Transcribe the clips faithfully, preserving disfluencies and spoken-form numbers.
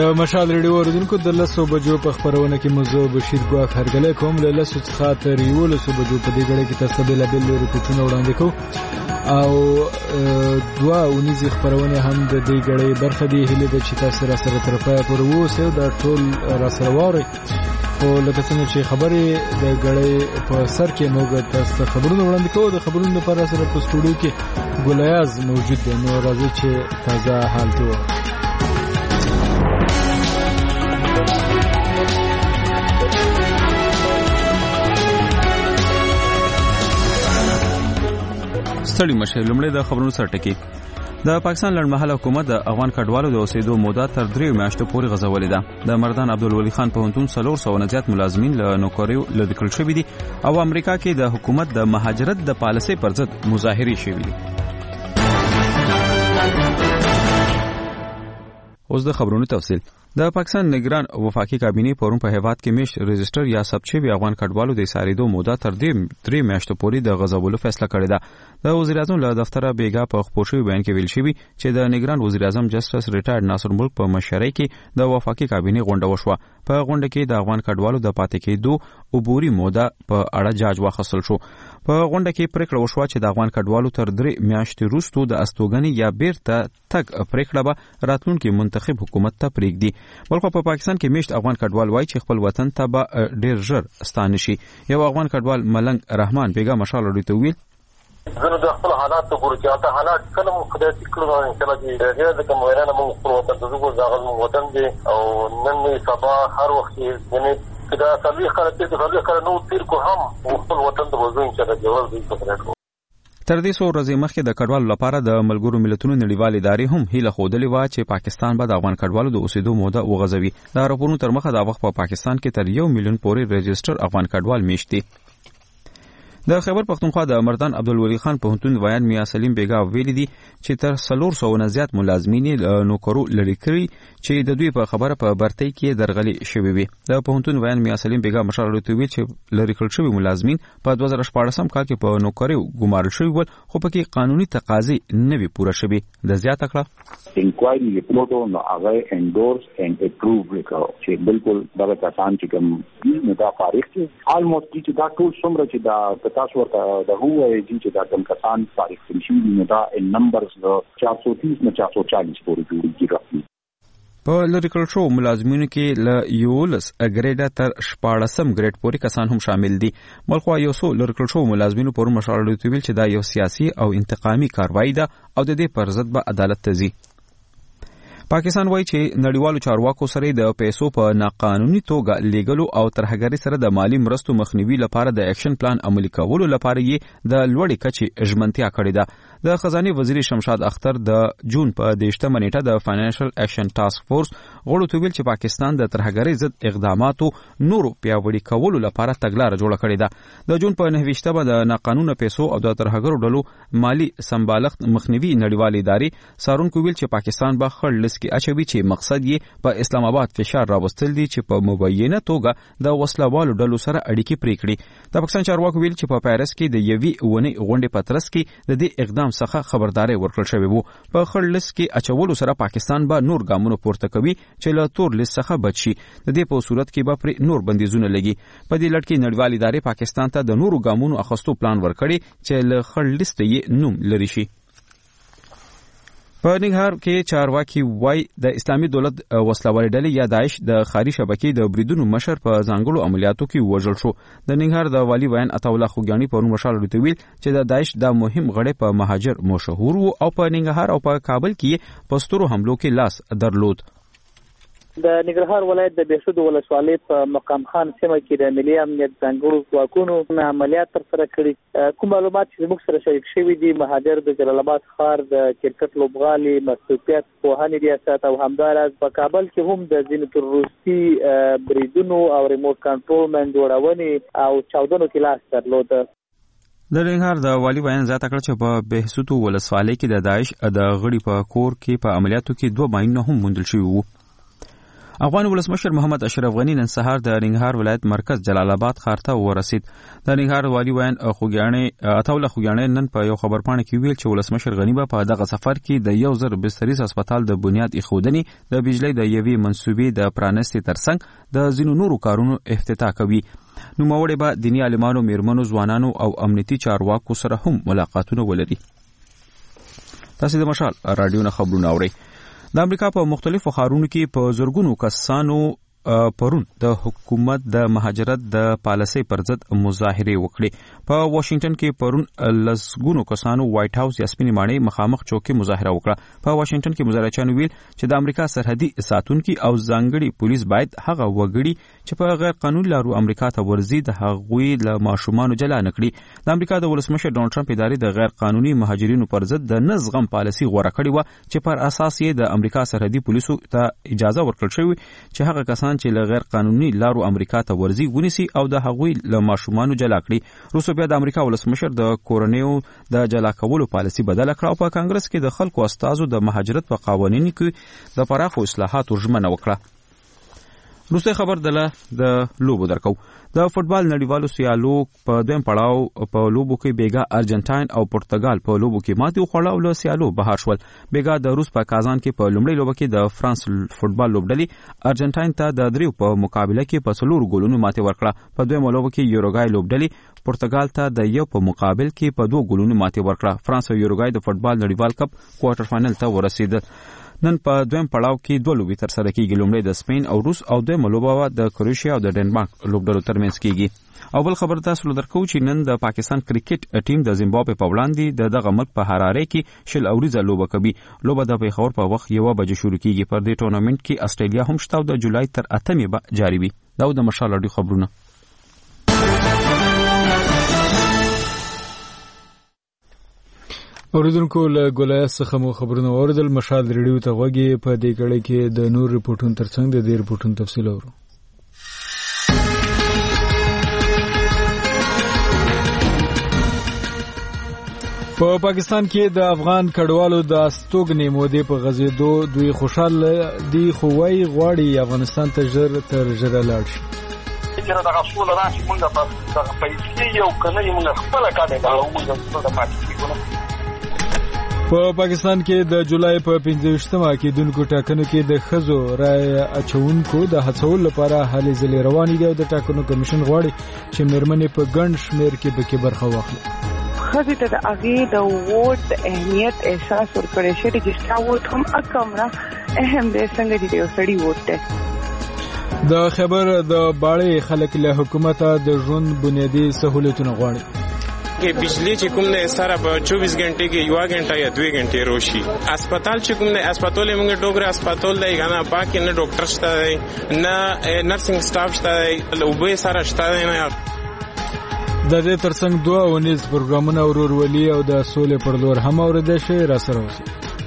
د مشال ریډیو اوریدونکو د لسو بجو په خبرونه کې موضوع بشیر ګواخ هرګله کوم له لسو څخه تر یو لسو بجو په دې غړي کې تاسو به لا بل ریپورتونه وړاندې کوو او دوا ونیزي خبرونه هم د دې غړي برخه دی هله د چې تاسو را سره طرفه پر ووسه د ټول را سره واره او لکه څنګه چې خبرې د غړي په سر کې موږ تاسو خبرونه وړاندې کوو. د خبرونو لپاره سره په سټوډیو کې ګولیاز موجود دی. نو راځي چې تازه حال ته ستړي مشه. لومړی د خبرونو سره ټکی. د پاکستان لړمحل حکومت د افغان کډوالو د اوسېدو موده تر درې میاشتو پورې غځولې ده. د مردان عبدالولي خان پوهنتون څلور سوه نه زیات ملازمین له نوکریو لرې کړل شوي دي او امریکا کې د حکومت د مهاجرت د پالیسۍ پر ضد مظاهرې شوي دي. اوس د خبرونو تفصیل. د پاکستان نگران وفاقي کابینې پرون په هیواد کې میشت رجستر یا ثبت شوي افغان کډوالو د ایساریدو موده تر درې میاشتو پورې د غځولو فیصله کړې ده. د وزیر اعظم له دفتره بیګا په خپور شوي بیان کې ویل شوي چې د نگران وزیر اعظم جسټس ریټایرډ ناصر ملک په مشرۍ کې د وفاقي کابینې غونډه وشوه. په غونډه کې د افغان کډوالو د پاتې کېدو عبوري موده په اړه جاج واخیستل شو. په غونډه کې پریکړه وشوه چې د افغان کډوالو تر درې میاشتې وروسته د استوګنې یا بیرته تګ پریکړه به راتلونکي منتخب حکومت ته پرېږدي. بلخو په پاکستان کې میشت افغان کډوال وایي چې خپل وطن ته به ډیر ژر ستانه شي. یو افغان کډوال ملنګ رحمان بیګا مشال اړوي ته ویل زه د خپل حالات ته ګورم چې هغه حالات کله مو خدای تې کړو نو کله چې ډېر د کوم ویرانه مو خپل وطن ته زغو ځاغل مو وطن دی او نن می سبا هر وخت یعنی دا تبلیغ کړه چې تبلیغ کړه نو تیر کو هم خپل وطن ته وځو چې دا جوړ دی څه. تر دې څو ورځې مخکې د کډوالو لپاره د ملګرو ملتونو نړیوالې ادارې هم هیله ښودلې وه چې پاکستان به د افغان کډوالو د اوسېدو موده وغځوي. د راپورونو تر مخه دا وخت په پاکستان کې تر یو میلیون پورې رجسټر افغان کډوال میشت دي. د خیبر پښتونخوا د مردان عبدالولي خان پوهنتون ویان میا سلیم بیګا ویلي دي چې تر څلور سوه نه زیات ملازمین نوکرو لرې کړي چې د دوی په خبره په برتۍ کې درغلي شوي وي. د پوهنتون ویان میا سلیم بیګا مشال اړوي ویل چې لرې کړل شوي ملازمین په دوه زره شپاړسم کال کې په نوکریو ګمارل شوي ول خو پکې قانوني تقاضې نه وي پوره شوي. د زیاته کړه انکوایري ریپورټ نو هغه انډورس اینڈ اپروو وکړو چې بالکل دا کسان چې کوم نه دا فارغ دي آلموست چې دا ټول څومره چې دا تاسو ورته د هو چې دا کوم کسان فارغ شي نو دا نمبرز چار سو تیس نه چار سو چالیس پورې جوړیږي. په لری کړل شو ملازمینو کې له یولس ګریډ تر شپاړسم ګریډ پورې کسان هم شامل دي. بلخو یو څو لری کړل شو ملازمینو پر مشال ویل چې دا یو سیاسي او انتقامي کاروایی ده او د دې پر ضد به عدالت ته ځي. پاکستان وایي چې نړیوالو چارواکو سره د پیسو په ناقانوني توګه لیږلو او ترهګرۍ سره د مالی مرستو مخنیوي لپاره د اکشن پلان عملي کولو لپاره یې د لوړې کچې ژمنتیا کړې ده. د خزانه وزیر شمشاد اختر د جون په دیشتمه نیټه د فاینانشل اکشن ټاسک فورس غړو ته ویل چې پاکستان د ترهګرۍ ضد اقداماتو نورو پیاوړي کولو لپاره تګلاره جوړه کړې ده. د جون په نهویشتمه د ناقانونه پیسو او د ترهګرو ډلو مالی سمبالښت مخنیوي نړیوالې ادارې سارونکو ویل چې پاکستان به خړ لس کې اچوي چې مقصد یې په اسلام آباد فشار راوستل دي چې په مبینه توګه د وسلوالو ډلو سره اړیکې پرې کړي. د پاکستان چارواکو ویل چې په پیرس کې د یوې ونې غونډې په ترڅ کې د دې اقدام څخه خبرداري ورکړل شوې وو. په خړ لس کې اچولو سره پاکستان به نور ګامونه پورته کوي چې له تور لس څخه بچ شي. د دې په صورت کې به پر نور بندیزونه لګي. په دې لړ کې نړیوالې ادارې پاکستان ته د نورو ګامونو اخیستو پلان ورکړي چې له خړ لس یې نوم لري شي. په ننګرهار کې چارواکي وای د اسلامي دولت وسلوالې ډلې یا داعش د خاري شبکې د بریدونو مشر په ځانګړو عملیاتو کې وژل شو. د ننګرهار د والی ویان عطاالله خوګیانی په مشال ویل چې د داعش د مهم غړي په مهاجر مشهور وو او په ننګرهار او په کابل کې په سترو حملو کې لاس درلود. د ننګرهار ولایت د بهسود ولسوالۍ په مقام خان سیمه کې د ملي امنیت ځانګړو ځواکونو عملیات ترسره کړي. کوم معلومات چې موږ سره شریک شوي دي مهاجر د جلال آباد ښار د کرکټ لوبغالي مسؤلیت پوهنې ریاست او همداراز په کابل کې هم د ځینو تروریستي بریدونو او ریموټ کنټرول من جوړونې او چاودنو کې لاس درلود. د ننګرهار د والی بیان زیاته کړ چې په بهسود ولسوالۍ کې د داعش د غړي په کور کې په عملیاتو کې دوه ماینونه هم موندل شوي وو. افغان ولسمشر محمد اشرف غنی نن سهار د ننګرهار ولایت مرکز جلال آباد ښار ته ورسید. د ننګرهار والی وین خوګیاڼي اتاوله خوګیاڼي نن په یو خبرپاڼه کې ویل چې ولسمشر غنی په دغه سفر کې د یو زر بستریز هسپتال د بنیاد ایښودنې، د بجلی د یوې منصوبې د پرانستې ترڅنګ د ځینو نورو کارونو افتتاح کوي. نوموړي به دیني عالمانو، میرمنو، ځوانانو او امنیتي چارواکو سره هم ملاقاتونه ولري. تاسو د مشال رادیو نه خبرونه اورئ. د امریکا په مختلفو ښارونو کې په زرګونو کسانو پرون د حکومت د مهاجرت د پالیسۍ پر ضد مظاهرې وکړې. په واشنگټن کې پرون لسګونو کسانو وایټ هاوس یا سپینې ماڼۍ مخامخ چوکۍ مظاهره وکړه. په واشنگټن کې مظاهرچیانو ویل چې د امریکا سرحدي ساتونکي او ځانګړي پولیس باید هغه وګړي چې په غیر قانوني لارو امریکا ته ورځي د هغوی له ماشومانو جلا نه کړي. د امریکا د ولسمشر ډونالډ ټرمپ ادارې د غیر قانوني مهاجرینو پر ضد د نه زغم پالیسي غوره کړې وه چې پر اساس یې د امریکا سرحدي پولیسو ته اجازه ورکړل شوې چې هغه کسان چې له غیر قانوني لارو امریکا ته ورځي ونیسي او د هغوی له ماشومانو جلا کړي. روسو بیا د امریکا ولسمشر د کورنیو د جلا کولو پالیسي بدله کړه او په کانګرس کې د خلکو استازو د مهاجرت په قوانینو کې د پراخو اصلاحاتو ژمنه وکړه. روسي خبر دله د لوبو درکو. د فوتبال نړیوالو سیالو په دویم پړاو په لوبو کې بیګا ارجنټاین او پرتګال په لوبو کې ماتې وخوړه او له سیالو بهر شول. بیګا د روس په کازان کې په لومړۍ لوبه کې د فرانس فوتبال لوبډلې ارجنټاین ته د دریو په مقابله کې په څلورو ګولونو ماتې ورکړه. په دویمه لوبه کې یوروګای لوبډلې پرتګال ته د یو په مقابل کې په دوه ګولونو ماتې ورکړه. فرانس او یوروګای د فوتبال نړیوال کپ کوارټر فائنل ته ورسېدل. نن په دویم پړاو کې دوه لوبې ترسره کیږي. لومړی د سپین او روس او دویمه لوبه د کروشیا او د ډنمارک لوبډلو ترمنځ کیږي. او بل خبر تاسو درکو چې نن د پاکستان کرکټ ټیم د زیمبابوې په وړاندې د دغه ملک په حراره کې شل اوریزه لوبه کوي. لوبه د پیښور په وخت یو بجې شروع کیږي. پر دې ټورنمنت کې استرالیا هم شته او د جولای تر اتمې به جاری وي. دا د مشال اړیو خبرونه. اوریدونکو له ګولایت څخه مو خبرونه اوریدل. مشال ریډیو ته غوږی په دې کړه کې د نور ریپورتونو ترڅنګ د دې ریپورتونو تفصیل اورو. په پاکستان کې د افغان کډوالو د استوګنې مودې په غزیدو دوی خوشاله دي، خو وايي غواړي افغانستان ته ژر تر ژره لاړ شي. چې دا غوښتل راځي موږ په پیسې یو کنه موږ خپل کار نه موږ په پاتې کېږو. په پاکستان کې د جولای په پنځه ویشتمه کې دونکو ټاکنو کې د ښځو رای اچونکو د هڅولو لپاره هلې ځلې روانې دي او د ټاکنو کمیشن غواړي چې میرمنې په ګڼ شمېر کې پکې برخه واخلي. ښځې ته د هغې د ووټ د اهمیت احساس ورکړی شي. رجسټر ووټ هم اکمره اهم دی څنګه چې د یو سړي ووټ دی. د خیبر د باړې خلک له حکومته د ژوند بنیادي سهولتونه غواړي. कि बिजली چې کوم نه سره په چوبیس घंटे کې یو غنټه یا دوه غنټه روشي. اسپیټال چې کوم نه اسپیټال موږ ډوګره اسپیټال دی غنا پاک نه ډاکټر شته نه نرسنګ سټاف شته او به سره شته نه. د دې ترڅنګ دوه ونیز پروګرامونه ورورولي او د سولې پر لور هم اوریدل شي. را سره اوسئ.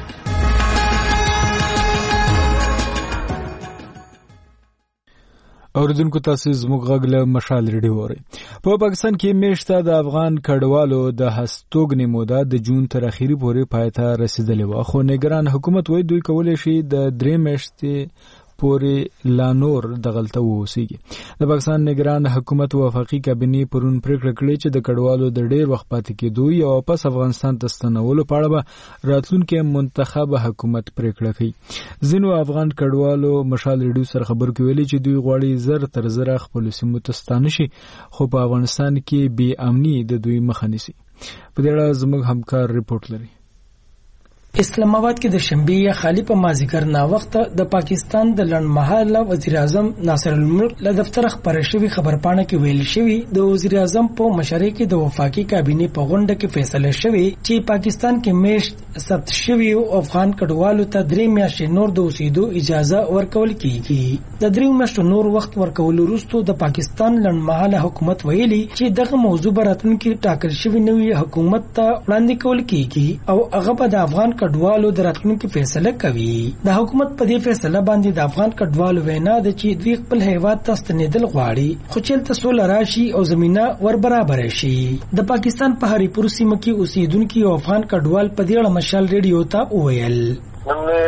اوریدونکو تاسو زموږ غږ له مشال ریډیو اورئ. په پاکستان کې میشته د افغان کډوالو د هستوګنې موده د جون تر اخیری پورې پای ته رسیدلې و، خو نگران حکومت وایي دوی کولی شي د درې میاشتې پورې لا نور دغلته ووسیږي. د پاکستان نگران حکومت وفاقي کابینې پرون پریکړه کړې چې د کډوالو د ډیر وخت پاتې کېدو یا واپس افغانستان ته ستنولو په اړه به راتلونکي منتخب حکومت پریکړه کوي. ځینو افغان کډوالو مشال ریډیو سره خبرو کې ویلي چې دوی غواړي زر تر زره خپل سیمو ته ستانه شي، خو په افغانستان کې بې امني د دوی مخه نیسي. په دې اړه زموږ همکار ریپورت لري. اسلام آباد کې د شنبه یا خالی په مازیګر نا وخت د پاکستان د لړمحاله وزیر اعظم ناصر الملک له دفتر خبر شوی خبرپاڼه کې ویل شوی د وزیر اعظم په مشرۍ کې د وفاقي کابینې په غونډه کې فیصله شوی چې پاکستان کې میشت ثبت شوی او افغان کډوالو ته درې میاشتې نور د اوسېدو اجازه ورکول کیږي. د درې میاشتو نور وخت ورکول وروسته د پاکستان لړمحاله حکومت ویلي چې دغه موضوع براتونکو ټاکل شوی نوې حکومت ته وړاندې کول کیږي او هغه به د افغان کډوالو د راتلونکي فیصله کوي. د حکومت په دې فیصله باندې د افغان کډوالو وینا ده چې دوی خپل هیواد ته ستنېدل غواړي، خو چېرته سوله راشي او زمینه ور برابر شي. د پاکستان په هری پور سیمه کې اوسېدونکي او افغان کډوال په دې اړه مشال ریډیو ته وویل. نن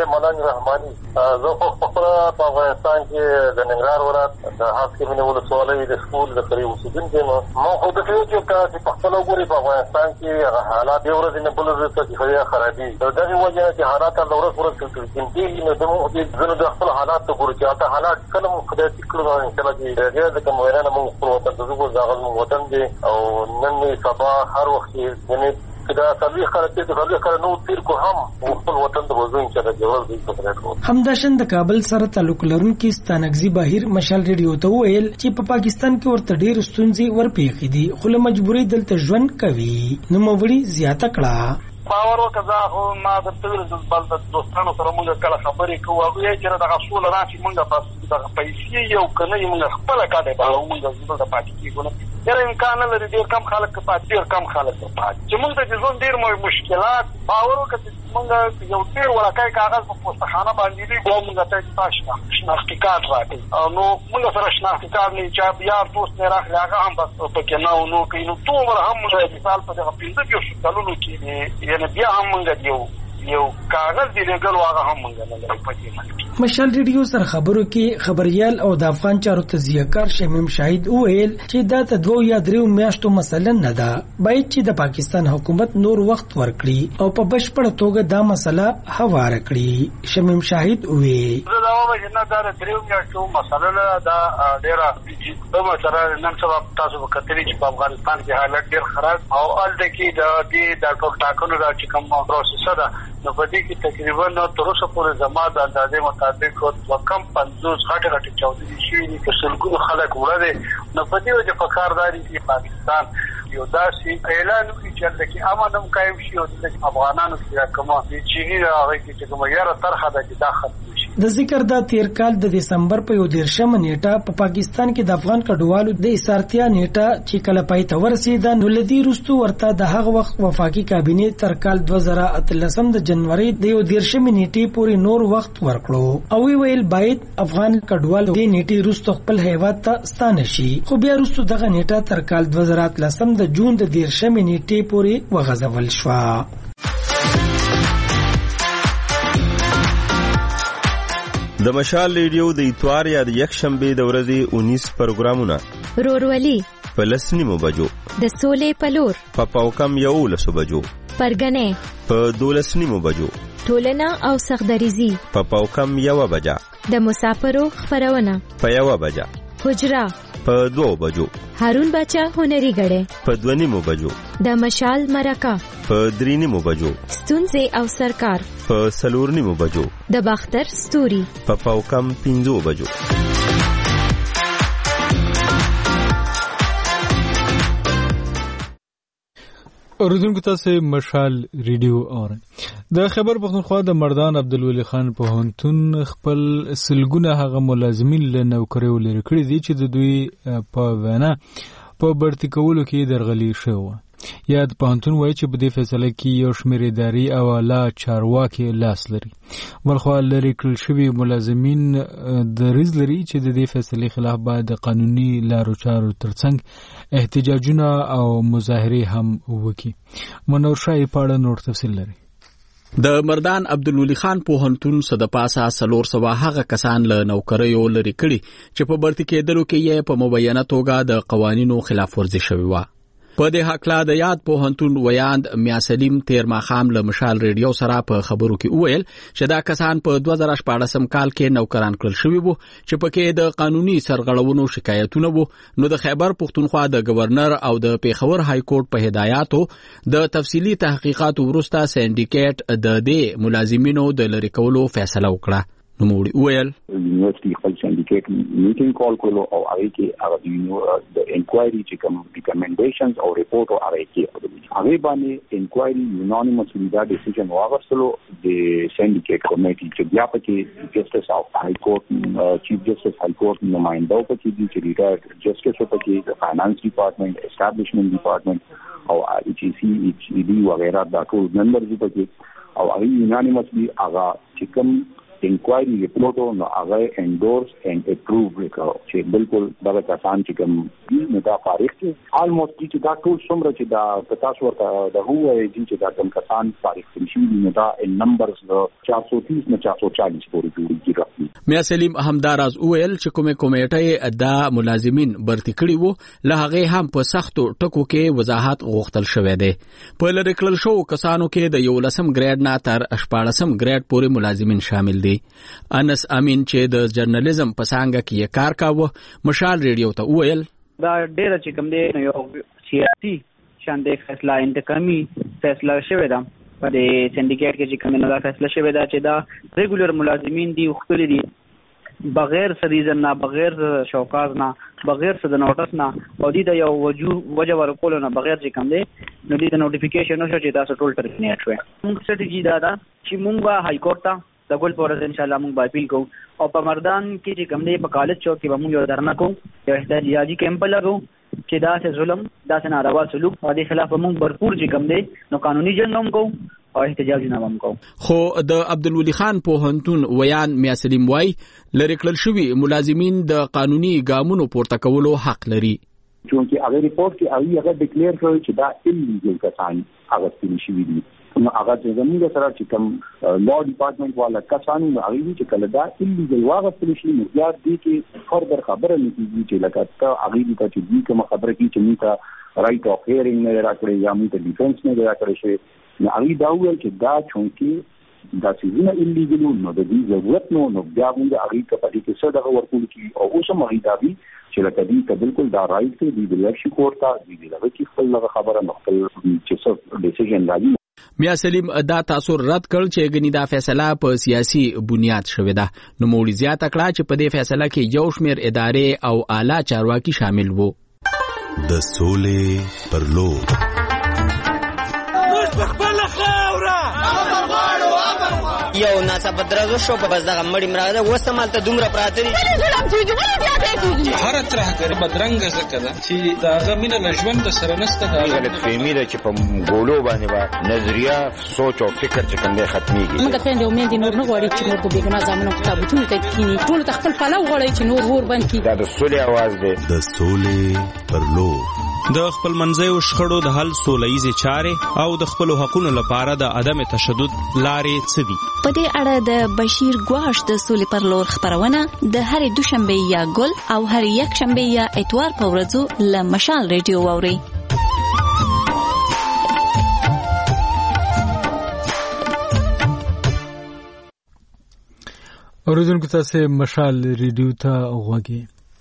ملنګ رحماني. زه خو خپل په افغانستان کې د ننګرهار ولایت د حاکمینه ولسوالۍ د سکول د قریب اوسیدونکي یم. ما خو د فکر چې تاسو په خپل وګورئ په افغانستان کې حالات یو ورځ نه بل ورځ ته خرابي. د دې وجه چې حالات له ورځ ورځ کېږي نو زموږ د خپل حالات ته ګورو چې هغه حالات کله مو خدای تکړه ان شاء الله چې د کوم ویرانه مو خپل وطن ته زغو ځاغل مو وطن دی او نن سبا هر وخت یعنی دا تبلیغ کړه چې تبلیغ کړه نو تیر کو هم خپل وطن ته وځو ان شاء الله جوړ دی په همداشن د کابل سره تعلق لرونکي ستانګزي بهیر مشال ریډیو ته ویل چې په پاکستان کې ورته ډېر ستونزې ورپېښې دي خو له مجبورۍ دلته ژوند کوي نو موري زیاته کړه. باور وکړه خو ما د تل د بل د دوستانو سره موږ کله خبرې کوو هغه یې چې د غسول راشي موږ بس د پیسې یو کنه موږ خپل کاده به موږ د پاتې کیږو ډېر امکان لري ډېر کم خلک پاتې ډېر کم خلک پاتې چې موږ د ژوند ډېر مشکلات باور وکړه موږ یو ډېر ورکای کاغذ په پوسټخانه باندې دی کوم موږ ته تاسو شناختی کارت راکړي نو موږ سره شناختی کارت نه چې بیا دوست نه راخلي هغه هم بس پکې نه نو کینو ټول هم موږ مثال په دغه پینځه کې شتلونو کې یعنی بیا هم موږ یو یو کاغذ دی لګل واغه هم موږ نه لري پکې مشال ریډیو سره خبرو کې خبريال او د افغان چارو تزیهکار شمیم شاهد وویل چې دا ته دوه یا درې میاشتو مسله نه ده باید چې د پاکستان حکومت نور وخت ورکړي او په بشپړ توګه دا مسله هوار کړي. شمیم شاهد وویل دا وایي نه دا درې میاشتو مسله نه دا ډیره د مسله نن سبا تاسو وکړئ چې په افغانستان کې حالت ډیر خراب او ال د کې د دې د ټول ټاکنو را چې کوم پروسس ده نو په دې کې تقریبا تر اوسه پورې زما د اندازې مطابق او کم پنځوس غټه غټه چاودنې شوې دي چې سلګونو خلک وړه دي نو په دې وجه په کارداري کې پاکستان یو داسې اعلان وکړي چې لکه امن هم قائم شي او د افغانانو کې کومه چې هغه کې کومه یاره طرحه ده چې داخل د ذکر دا تیر کال د دسمبر په یو دیرشمه نیټه په پاکستان کې د افغان کډوالو د اسارتیا نیټه چې کله پای ته ورسېده نو لدی رستو ورته د هغه وخت وفاقي کابینه تر کال دوه زره اتلسم د جنوري د یو دیرشمه نیټې پورې نور وخت ورکړو او ویل باید افغان کډوالو د نیټې رستو خپل هیواد ته ستانه شي خو بیا رستو دغه نیټه تر کال دوه زره اتلسم د جون د دیرشمه نیټې پورې وغځول شو. د مشال ریډیو د اتوار یا د یک شنبه د ورځې اونیس پروګرامونه رورولي په لسنیمو بجو د سولې پلور په پاوکم یو لسو بجو پرګنې په دولسنیمو بجو ټولنه او سخدریزي په پاوکم یو بجا د مسافرو خبرونه په یو بجا حجرا په دوه بجو هارون بچا هنري غړې په دونیمو بجو د مشال مرکه په درینیمو بجو ستونزې او سرکار په سلورنیمو بجو د باختر ستوري په پاوکم پینځو بجو. اوریدونکو تاسو مشال ریډیو اورئ. د خیبر پختونخوا د مردان عبدالولي خان پوهنتون خپل سلګونه هغه ملازمین له نوکریو لري کړی دي چې د دوی په وینا په برتی کولو کې درغلي شوه. یاد پوهنتون وایي چې په دې فیصله کې یو شمېر اداري او اعلی چارواکي لاس لري. ولخوا لري کړل شوي ملازمین دریځ لري چې د دې فیصلې خلاف باید د قانوني لارو چارو ترڅنګ احتجاجونه او مظاهرې هم وکړي. منور شاه پاړه نور تفصیل لري. د مردان عبدالولي خان پوهنتون صد پاسه سلور سوا هغه کسان له نوکریو لري کړي چې په برتی کېدلو کې یې په مبینه توګه د قوانینو خلاف ورزي شوی و. په دې حقله د یاد پوهنتون ویاند میا سلیم تیر ماخام له مشال ریډیو سره په خبرو کې وویل چې دا کسان په دوه زره شپاړسم کال کې نوکران کړل شوي وو چې پکې د قانوني سرغړونو شکایتونه وو. نو د خیبر پختونخوا د گورنر او د پیښور های کورټ په هدایاتو د تفصیلی تحقیقات وروسته سندیکیټ د دې ملازمینو د لری کولو فیصله وکړه. نو موږ ویل یونیورسيټي خپل سندیکیټ میټینګ کال کولو او هغه کې هغه د انکوایري چې کوم ریکمنډیشنز او ریپورت او هغه کې هغه باندې انکوایري یونانیمسلی دا ډیسیژن واغستلو د سندیکیټ کمیټي چې بیا پکې جسټس اف های کورټ چیف جسټس های کورټ نمائندو پکې دي چې ریټایرډ جسټس پکې د فاینانس ډپارټمنټ اسټابلیشمنت ډپارټمنټ او ایچ ای سی ایچ ای ډي وغیرہ دا ټول ممبرز پکې او هغه یونانیمسلی هغه چې کوم انکوایری ریپورټ نو هغه انډورس اند اپروو وکړو چې بالکل دا کسان چې کوم نو دا فارغ دي آلموست چې دا ټول څومره چې دا تاسو ورته د هو چې دا کوم کسان فارغ شي نو دا نمبرز له چار سو تیس نه چار سو چالیس پورې جوړیږي. میا سلیم همداراز وویل چې کومه کمیټه دا ملازمین برتی کړي وو له هغه هم په سختو ټکو کې وضاحت غوښتل شوې ده. په لری کړل شو کسانو کې د یو لسم ګریډ نه تر شپاړسم ګریډ پورې ملازمین شامل دي. انس امین چې د جرنالیزم په څانګه کې کار کاوه مشال ریډیو ته وویل دا ډېر چې کوم دی نو یو سیاسي شاندې فیصله انتقامي فیصله شوې ده په دې سندیکیټ کې چې کوم نه دا فیصله شوې ده چې دا ریګولر ملازمین دي خپل دي بغیر سریزن نه بغیر شوکاز نه بغیر د نوټس نه او دې د یو وجو وجه ورکول نه بغیر چې کوم دی نو دې د نوټیفیکیشن نشو چې تاسو ټول ټرمینیټ شوي. موږ سټریټجی دا ده چې موږ به های کورټ ته د ګل پورز ان شاء الله موږ به اپیل کوو او په مردان کې چې کوم دی په کالج چوک کې به موږ یو درنه کوو یو احتجاجي کیمپ لګو چې دا څه ظلم دا څه ناروا سلوک او د خلاف موږ भरपूर چې کوم دی نو قانوني جنګ هم کوو او احتجاج نه هم کوو. خو د عبدالولي خان پوهنتون ویان میا سلیم وای لری کړل شوی ملازمین د قانوني ګامونو پورته کولو حق لري. چونکه هغه ریپورت کې هغه هغه ډیکلیئر کړی چې دا انلیګل کسان هغه ستنی شوی دي نو هغه چې زموږ سره چې کوم لا ډپارټمنټ والا کسان نو هغه چې کله دا انلیګل واغ ستنی شي نو بیا دې کې فردر خبره نه کیږي چې لکه تا هغه دې چې دې کوم خبره کې چې موږ رائټ اف هیرینګ نه راکړي یا موږ ډیفنس نه راکړي شي نو هغه دا ویل چې دا چونکه دا چې نه انلیګل نو د دې ضرورت نو نو بیا موږ هغه په دې کې څه دغه ورکول کی او اوس هم هغه دا وی چې لکه دې ته بالکل دا رائټ دی د لکشي کوړه دې دغه چې خپل خبره نخل چې څه ډیسیژن راځي. میا سلیم دا تاثر رد کړ چې غنی دا فیصله په سیاسي بنیاد شوې ده. نو مولوی زیات کړه چې په دې فیصله کې یو شمېر ادارې او اعلی چارواکي شامل وو. د سولې پر لور یو ناڅه بدرازو شو په بس دغه مړی مراده وسمال ته دومره پراته دي هر طرح غری بدرنګ زکه ده چې داغه مینه لژوند سره نسته دا غلط فهمي ده چې په ګولو باندې با نظریه سوچ او فکر چې کنده ختميږي. موږ خپل د امید نور نه غواړي چې نور په بیګنا ځامنو کتابونه ته کینی ټول خپل پلاو غواړي چې نور ور باندې دا د سولې आवाज ده د سولې پر لور د خپل منځیو شخړو د حل سولهیزې چارې او د خپل حقوقو لپاره د عدم تشدد لارې څه دي. په دې اړه د بشیر ګواش د سولې پر لور خبرونه د هرې دوشنبه یا ګل او هر یک شنبه یا اتوار په ورځو له مشال ریډیو واوري. اوریدونکو تاسو مشال ریډیو ته غوږی.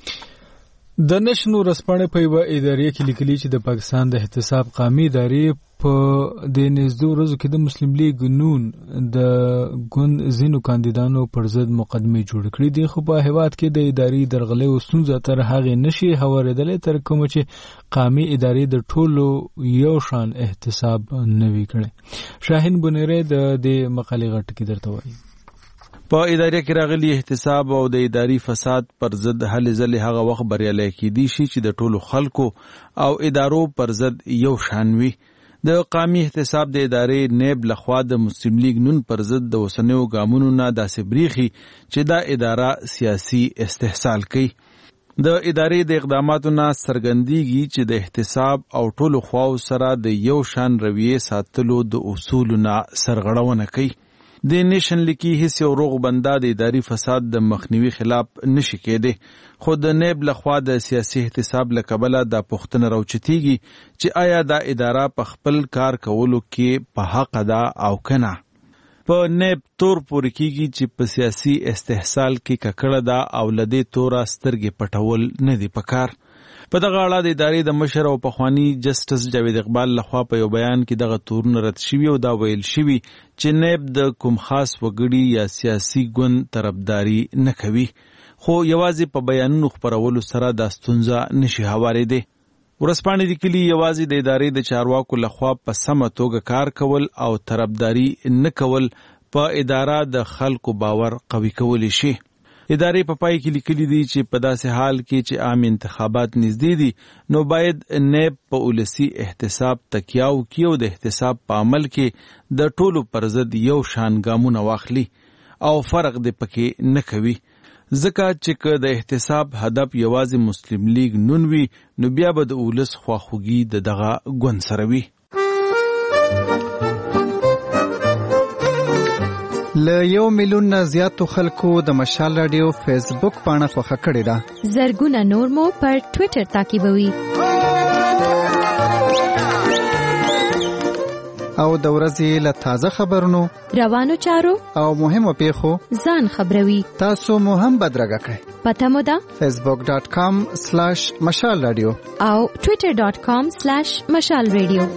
د نشنو رسپانې په یوه ادارې کې لیکلي چې د پاکستان د احتساب قومي ادارې په د نږدې ورځو کې د مسلم لیگ نون د ګوند ځینو کاندیدانو پر ضد مقدمې جوړ کړې دي خو په هیواد کې د ادارې درغلۍ او ستونزه تر هغې نشي هوارېدلې تر کومه چې قومي ادارې د ټولو یو شان احتساب نه وي کړی. شاهین بنيري د دې مقالې غټ کې درته وایي. په ادارې کې راغلي احتساب او د اداري فساد پر ضد هلې ځلې هغه وخت بریالی کېدی شي چې د ټولو خلکو او ادارو پر ضد یو شان وي. د قومي احتساب د ادارې نیب لخوا د مسلم لیگ نون پر ضد د اوسنیو ګامونو نه داسې بریښي چې دا اداره سیاسي استحصال کوي. د ادارې د اقداماتو نه څرګندېږي چې د احتساب او ټولو خواو سره د یو شان رویې ساتلو د اصولو نه سرغړونه کوي. د نیشن لیکي هیڅ یو روغ بنده د اداري فساد د مخنیوي خلاف نشي کېدی خو د نیب لخوا د سیاسي احتساب له کبله دا پوښتنه راوچتېږي چې آیا دا اداره په خپل کار کولو کې په حق ده او که نه. په نیب تور پورې کېږي چې په سیاسي استحصال کې ککړه ده او له دې توره سترګې پټول نه دي پکار. په دغه اړه د ادارې د مشر او پخواني جسټس جاوید اقبال لخوا په یو بیان کې دغه تورونه رد شوي او دا ویل شوي چې نیب د کوم خاص وګړي یا سیاسي ګوند طرفداري نه کوي خو یوازې په بیانونو خپرولو سره دا ستونزه نشي هوارېدی. ورځپاڼې لیکلي یوازې د ادارې د چارواکو لخوا په سمه توګه کار کول او طرفداري نه کول په اداره د خلکو باور قوي کولی شي. ادارې په پای کې لیکلي دي چې په داسې حال کې چې عام انتخابات نږدې دي نو باید نیب په ولسي احتساب تکیه وکړي او د احتساب په عمل کې د ټولو پر ضد یو شان ګامونه واخلي او فرق د پکې نه کوي. ځکه چې که د احتساب هدف یوازې مسلم لیگ نون وي نو بیا به د اولس خواخوږي د دغه ګوند سره وي. له یو میلیون نه زیاتو خلکو د مشال رادیو فیسبوک پاڼه خوښه کړې ده. زرګونه نور مو پر ټویټر تعقیبوي. او د ورځې له تازه خبرونو، روانو چارو او مهمو پیښو ځان خبروي. تاسو مو هم بدرګه کړئ. پته مو ده فیسبوک ډاٹ کام سلیش مشال رادیو او ټویټر ډاٹ کام سلیش مشال رادیو.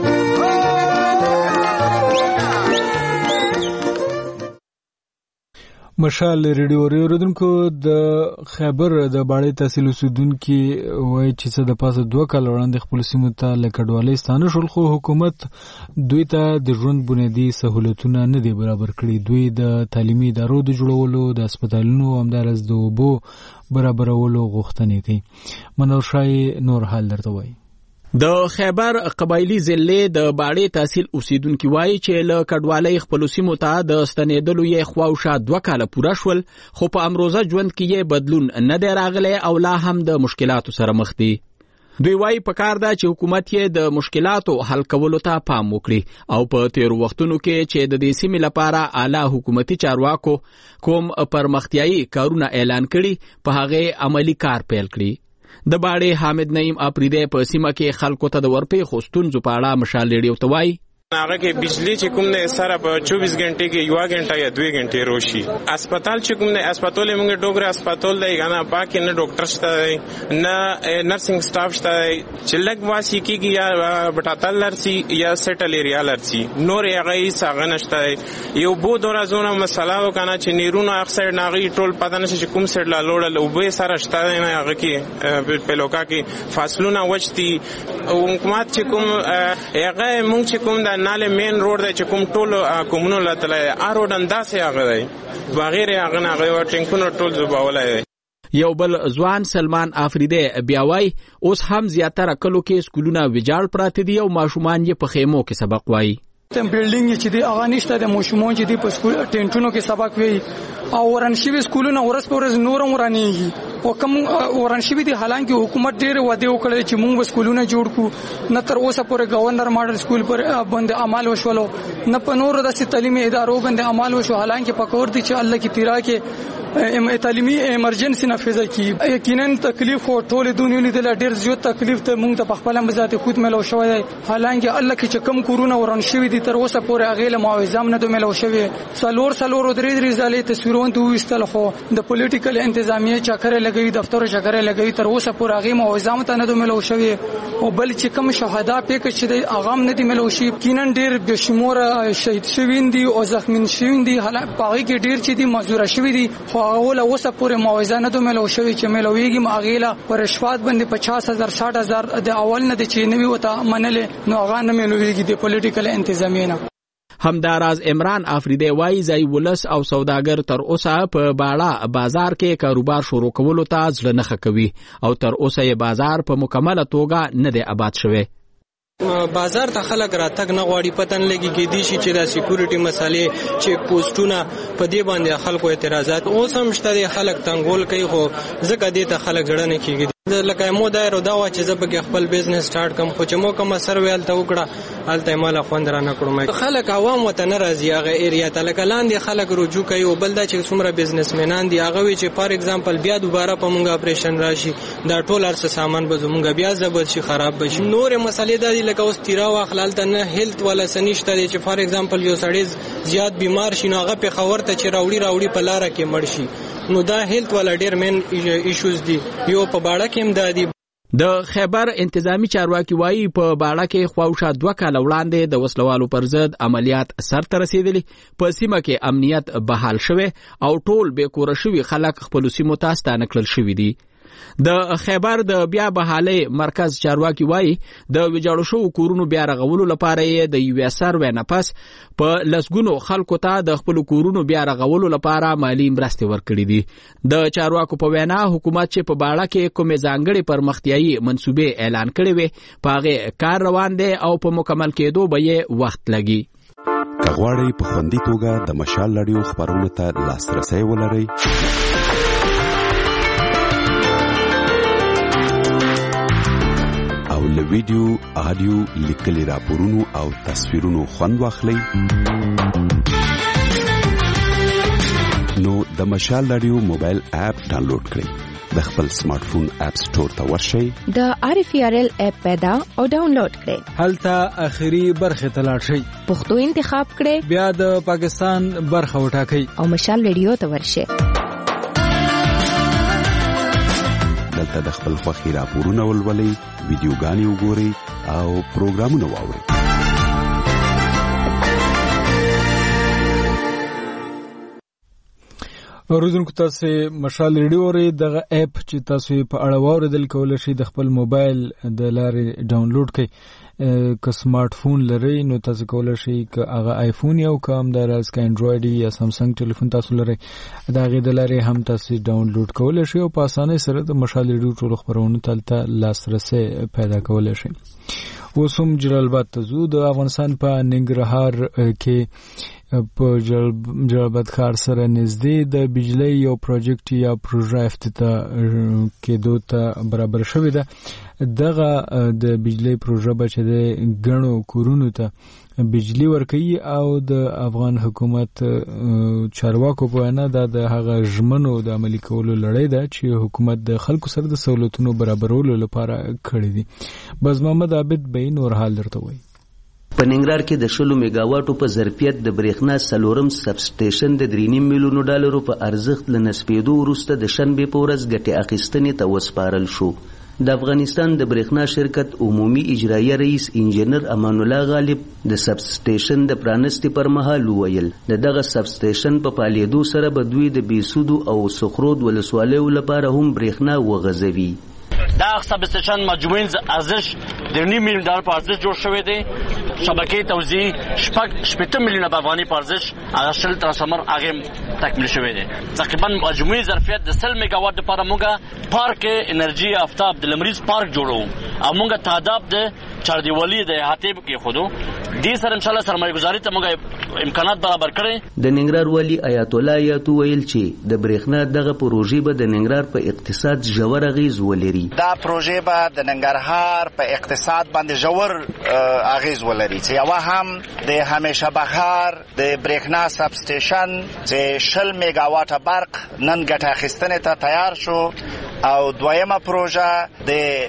مشال ریډیو اوریدونکو د خیبر د باړې تحصیل اوسیدونکو وایي چې څه د پاسه دوه کال وړاندې خپل سیمو ته له کډوالۍ ستانه شول، خو حکومت دوی ته د ژوند بنیادي سہولتونه نه دي برابر کړي. دوی د تعلیمي ادارو د جوړولو، د هسپتالونو او همدارس د اوبو برابرولو غوښتنې کوي. منور شای نور حال درته وایي. د خیبر قبایلی ضلع د باړې تحصیل اوسیدونکو وایي چې له کډوالۍ خپل سیمو ته د ستنېدلو یې خواوشا دوه کاله پوره شول، خو په امروزه ژوند کې یې بدلون نه دی راغلی او لا هم د مشکلاتو سره مخ دي. دوی وایي پکار ده چې حکومت یې د مشکلاتو حل کولو ته پام وکړي او په تیرو وختونو کې چې د دې سیمې لپاره اعلی حکومتي چارواکو کوم پرمختیایي کارونه اعلان کړي په هغه عملی کار پیل کړي. د باړې حامد نعیم اپریدی په سیمه کې خلکو ته د ورپېښو ستونزو په اړه مشال ریډیو ته وایي. هغه کې بجلی چې کوم نه سره په چوبیس غنټې کې یو غنټه یا دوه غنټې روشي. هسپتال چې کوم نه هسپتال موږ ډوګره هسپتال دی غنا پاکه نه ډاکټر شته نه نرسنګ سټاف شته چې لګ واسي کېږي یا بټاتل لرسي یا سټل ایریا لرسي نور هغه یې څنګه نشته. یو بو دورا زونه مسله وکنه چې نیرونو اکثر ناغي ټول پته نشي چې کوم سټ لا لوړل او به سره شته نه هغه کې په لوکا کې فاصلونه وچتي او حکومت چې کوم هغه موږ چې کوم ناله مین روډ دی چې کوم ټول کومونو لاتله ا روډ انداسه هغه دی بغیر هغه نه هغه ټینکونو ټول زباولای. یو بل ځوان سلمان افریدی بیا وایي اوس هم زیاتره کلو کې سکولونه ویجاړ پراته دي او ماشومان یې په خیمو کې سبق وایي. تم بلډینګ چې دی هغه نشته د ماشومان چې دی په سکول ټینټونو کې سبق وایي او ورنشي سکولونه ورس په ورځ نورم ورانیږي او کوم ورنشي دي. حالانکه حکومت ډېر وعده وکړي چې موږ سکولونه جوړ کو، نه تر اوسه پورې گورنر ماډل سکول پر باندې عمل وشولو، نه په نور د تعلیمي ادارو باندې عمل وشو. حالانکه پکور دي چې الله کی تیرا کې تعلیمي ایمرجنسي نافذ کی. یقینا تکلیف او ټول دنیا لیدل ډېر زیات تکلیف ته موږ ته په خپل مزات خود ملو شوی دی. حالانکه الله کی چې کم کورونا ورنشي دي تر اوسه پورې هغه له معاوضه نه ملو شوی. سلور سلور درې درې ځلې تصویرونه دوی استل خو د پولیټیکل انتظامیه چکر لګوي، دفتر چکر لګوي، تر اوسه پورې هغه معاوضه ته نه ملو شوی. او بل چې کم شهدا پېک چې د اغام نه دي ملو شي کینن ډېر بشمور شهید شوین دي او زخمین شوین دي. حالانکه پاغي کې ډېر چې دي مزور شوی دي خو اول اوسه پورې معاوضه نه ملو شوی چې ملويږي ماغیلا پر رشوت باندې پچاس هزار ساઠ هزار د اول نه د چې نوي وته منلې نو هغه نه ملويږي د پولیټیکل انتظامیه نه. همداراز عمران افریدی وایي ځای ولس او سوداګر تر اوسه په باړه بازار کې کاروبار شروع کولو ته ځل نه کوي او تر اوسه یې بازار په مکمله توګه نه دی آباد شوی. بازار ته خلک راتګ نه غواړي، پتن لګي کې دي چې د سکیورټي مسالې چیک پوسټونه په دې باندې خلکو اعتراضات اوس هم شته، خلک تنګول کوي خو ځکه دې ته خلک جوړ نه کیږي. لکه مو دایره دا و چې زه به خپل بزنس سٹارټ کوم خو چې مو کوم سرویل ته وکړه الته مال خوند را نه کړم. خلک عوام وته نه راځي هغه ایریا ته، لکه لاندې خلک رجوع کوي او بل دا چې څومره بزنسمنان دي هغه وی چې فار ایگزامپل بیا دوباره په مونږ اپریشن راشي دا ټول ارڅ سامان به زمونږ بیا زبر شي خراب بشي. نور مسلې د لکه اوس تیرا واخلال ته نه هیلث ولا سنشته چې فار ایگزامپل یو سړی زیات بیمار شي نو هغه په خبر ته چې راوړي راوړي په لار کې مړ شي نو دا هیلث ولا ډیر مین ایشوز دي. یو په باړه کې امدادي د خیبر انتظامی چارواکي وایي په باړه کې خواوشا دوه کال وړاندې د وسلوالو پر ضد عملیات سرته رسیدلي، په سیمه کې امنیت بحال شوی او ټول بې کوره شوي خلک خپل سیمو ته ستانه کړل شوي دي. د خیبر د بیا بحالي مرکز چارواکي وایي د ویجاړو شوو کورونو بیا رغولو لپاره یې د یو سروې نه پس په لسګونو خلکو ته د خپل کورونو بیا رغولو لپاره مالی مرستې ورکړي دي. د چارواکو په وینا حکومت چې په باړه کې کومې ځانګړې پرمختیایي منصوبې اعلان کړي وي په هغه کار روان دی او په مکمل کېدو به یې وخت لګي. کغواړی په خوندي توګه د مشال رادیو خبرونو ته لاسرسي ولرئ او له ویډیو آډیو لیکلي راپورونو او تصویرونو خوند واخلئ نو د مشال رادیو موبایل اپ ډاونلوډ کړئ د خپل سمارټ فون اپ سٹور ته ورشئ د آر اف ار ال اپ پیدا او ډاونلوډ کړئ هلته اخري برخه ته لاړ شئ پښتو انتخاب کړئ بیا د پاکستان برخه وټاکئ او مشال رادیو ته ورشئ دلته د خپل خوښي راپورونه ولولئ ویډیوګانې وګورئ او پروګرامونه واورئ اوریدونکو تاسو مشال ریډیو اورئ دغه اپ چې تاسو په اړه واوریدل کولای شئ د خپل موبایل د لارې ډاونلوډ کړئ که سمارټ فون لرئ نو تاسو کولای شئ که هغه آیفون یا کوم د راز کا انډراید یا سامسنګ ټلیفون تاسو لرئ دا غي د لارې هم تاسو ډاونلوډ کولای شئ او په اسانۍ سره د مشال ریډیو ټول خبرونه تلته لاسرسي پیدا کولای شئ وسوم جلال آباد ته زو د افغانستان په ننګرهار کې په جلال آباد ښار سره نږدې د بجلی یو پروجیکټ یا پروژه افتتاح کېدو ته برابر شوې ده دغه د بجلی پروژه به چې د ګڼو کورونو ته بجلی ورکوي او د افغان حکومت چارواکو په وینا دا د هغه ژمنو د عملي کولو لړۍ ده چې حکومت د خلکو سره د سہولتونو برابرولو لپاره کړې دي بس محمد عابد به نور حال درته وایي په ننګرهار کې د شلو میگاواټو په ظرفیت د برېښنا سلورم سب سټیشن د درې نیم میلیونو ډالرو په ارزښت له نسبېدو وروسته د شنبې په ورځ ګټې اخیستنې ته وسپارل شو د افغانستان د برېښنا شرکت عمومي اجرایه رئیس انجینر امان الله غالب د سب سټیشن د پرانستې پر مهال وویل د دغه سب سټیشن په فعالیدو سره به دوی د بیسودو او سخرود ولسوالیو لپاره هم برېښنا وغځوي دا سب سټیشن مجموعي ارزش د نیم میلیون ډالر په ارزش جوړ شوی دی شبکې توزیع شپږ شپږ میلیونه په افغاني په ارزش هغه شل ترانسفارمر هغه تکمیل شوی دی تقریبا مجموعي ظرفیت د سل میگاواټ لپاره موږ پارک انرژي آفتاب د لمریز پارک جوړو او موږ تعداد د چاردیوالي د احاطې کې خودو دې سره ان شاء الله سرمایه‌ګذاري ته موږ امکانات برابر کړي د ننګرهار والی آیت الله آیاتو ویل چې د برېښنا دغه پروژې به د ننګرهار په اقتصاد ژور اغیز ولري دا پروژې به د ننګرهار په اقتصاد باندې ژور اغیز ولري چې یو هم د همیشه بهار د برېښنا سب سټیشن چې شل میگاواټه برق نن ګټه اخیستنې ته تیار شو او دویمه پروژه د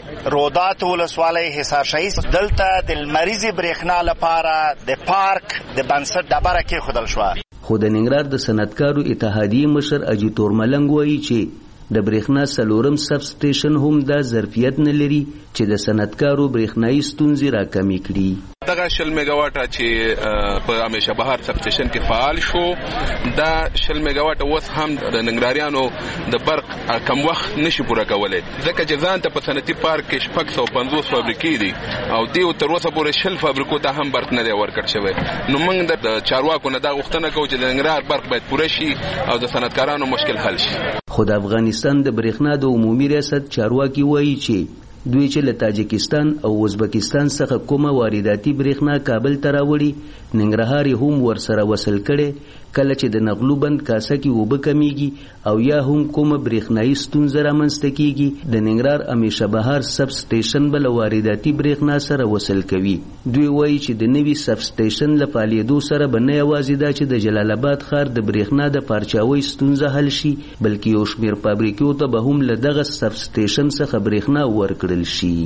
رودات ولسوالۍ حصار شهید دلته د لمریزي برېښنا لپاره د پارک د بنسټ ډبره کې خودل شو خو د ننګرهار د صنعتکارو اتحادیې مشر اجي تور ملنګ وایي چې د برېښنا سلورم سب سټیشن هم دا ظرفیت نه لري چې د صنعتکارو برېښنایي ستونزې راکمې کړي دغه شل میگاواټه چې په همیشه بهار سب سټیشن کې فعال شو دا شل میگاواټه اوس هم د ننګراریانو د برق کم وخت نشي پوره کولای ځکه چې ځان ته په صنعتي پارک کې شپږ سوه پنځوس فابریکې دي او دې تر اوسه پورې شل فابریکو ته هم برق نه دی ورکړ شوی نو موږ د چارواکو نه دا غوښتنه کوو چې د ننګرهار برق باید پوره شي او د صنعتکارانو مشکل حل شي خو د افغانستان د برېښنا د عمومي ریاست چارواکي وایي چې دوی چې له تاجکستان او ازبکستان څخه کومه وارداتي برېښنا کابل ته راوړي ننګرهار هم ورسره وصل کړي کله چې د نغلو بند کاسه کې اوبه کمیږي او یا هم کومه برېښنایي ستونزه رامنځته کیږي د ننګرهار همیشه بهار سب سټیشن بل وارداتي برېښنا سره وصل کوي دوی وایي چې د نوي سب سټیشن له فعالیدو سره به نه یوازې دا چې د جلال آباد ښار د برېښنا د پارچاوۍ ستونزه حل شي بلکې یو شمېر فابریکو ته به هم له دغه سب سټیشن څخه برېښنا ورکړل شي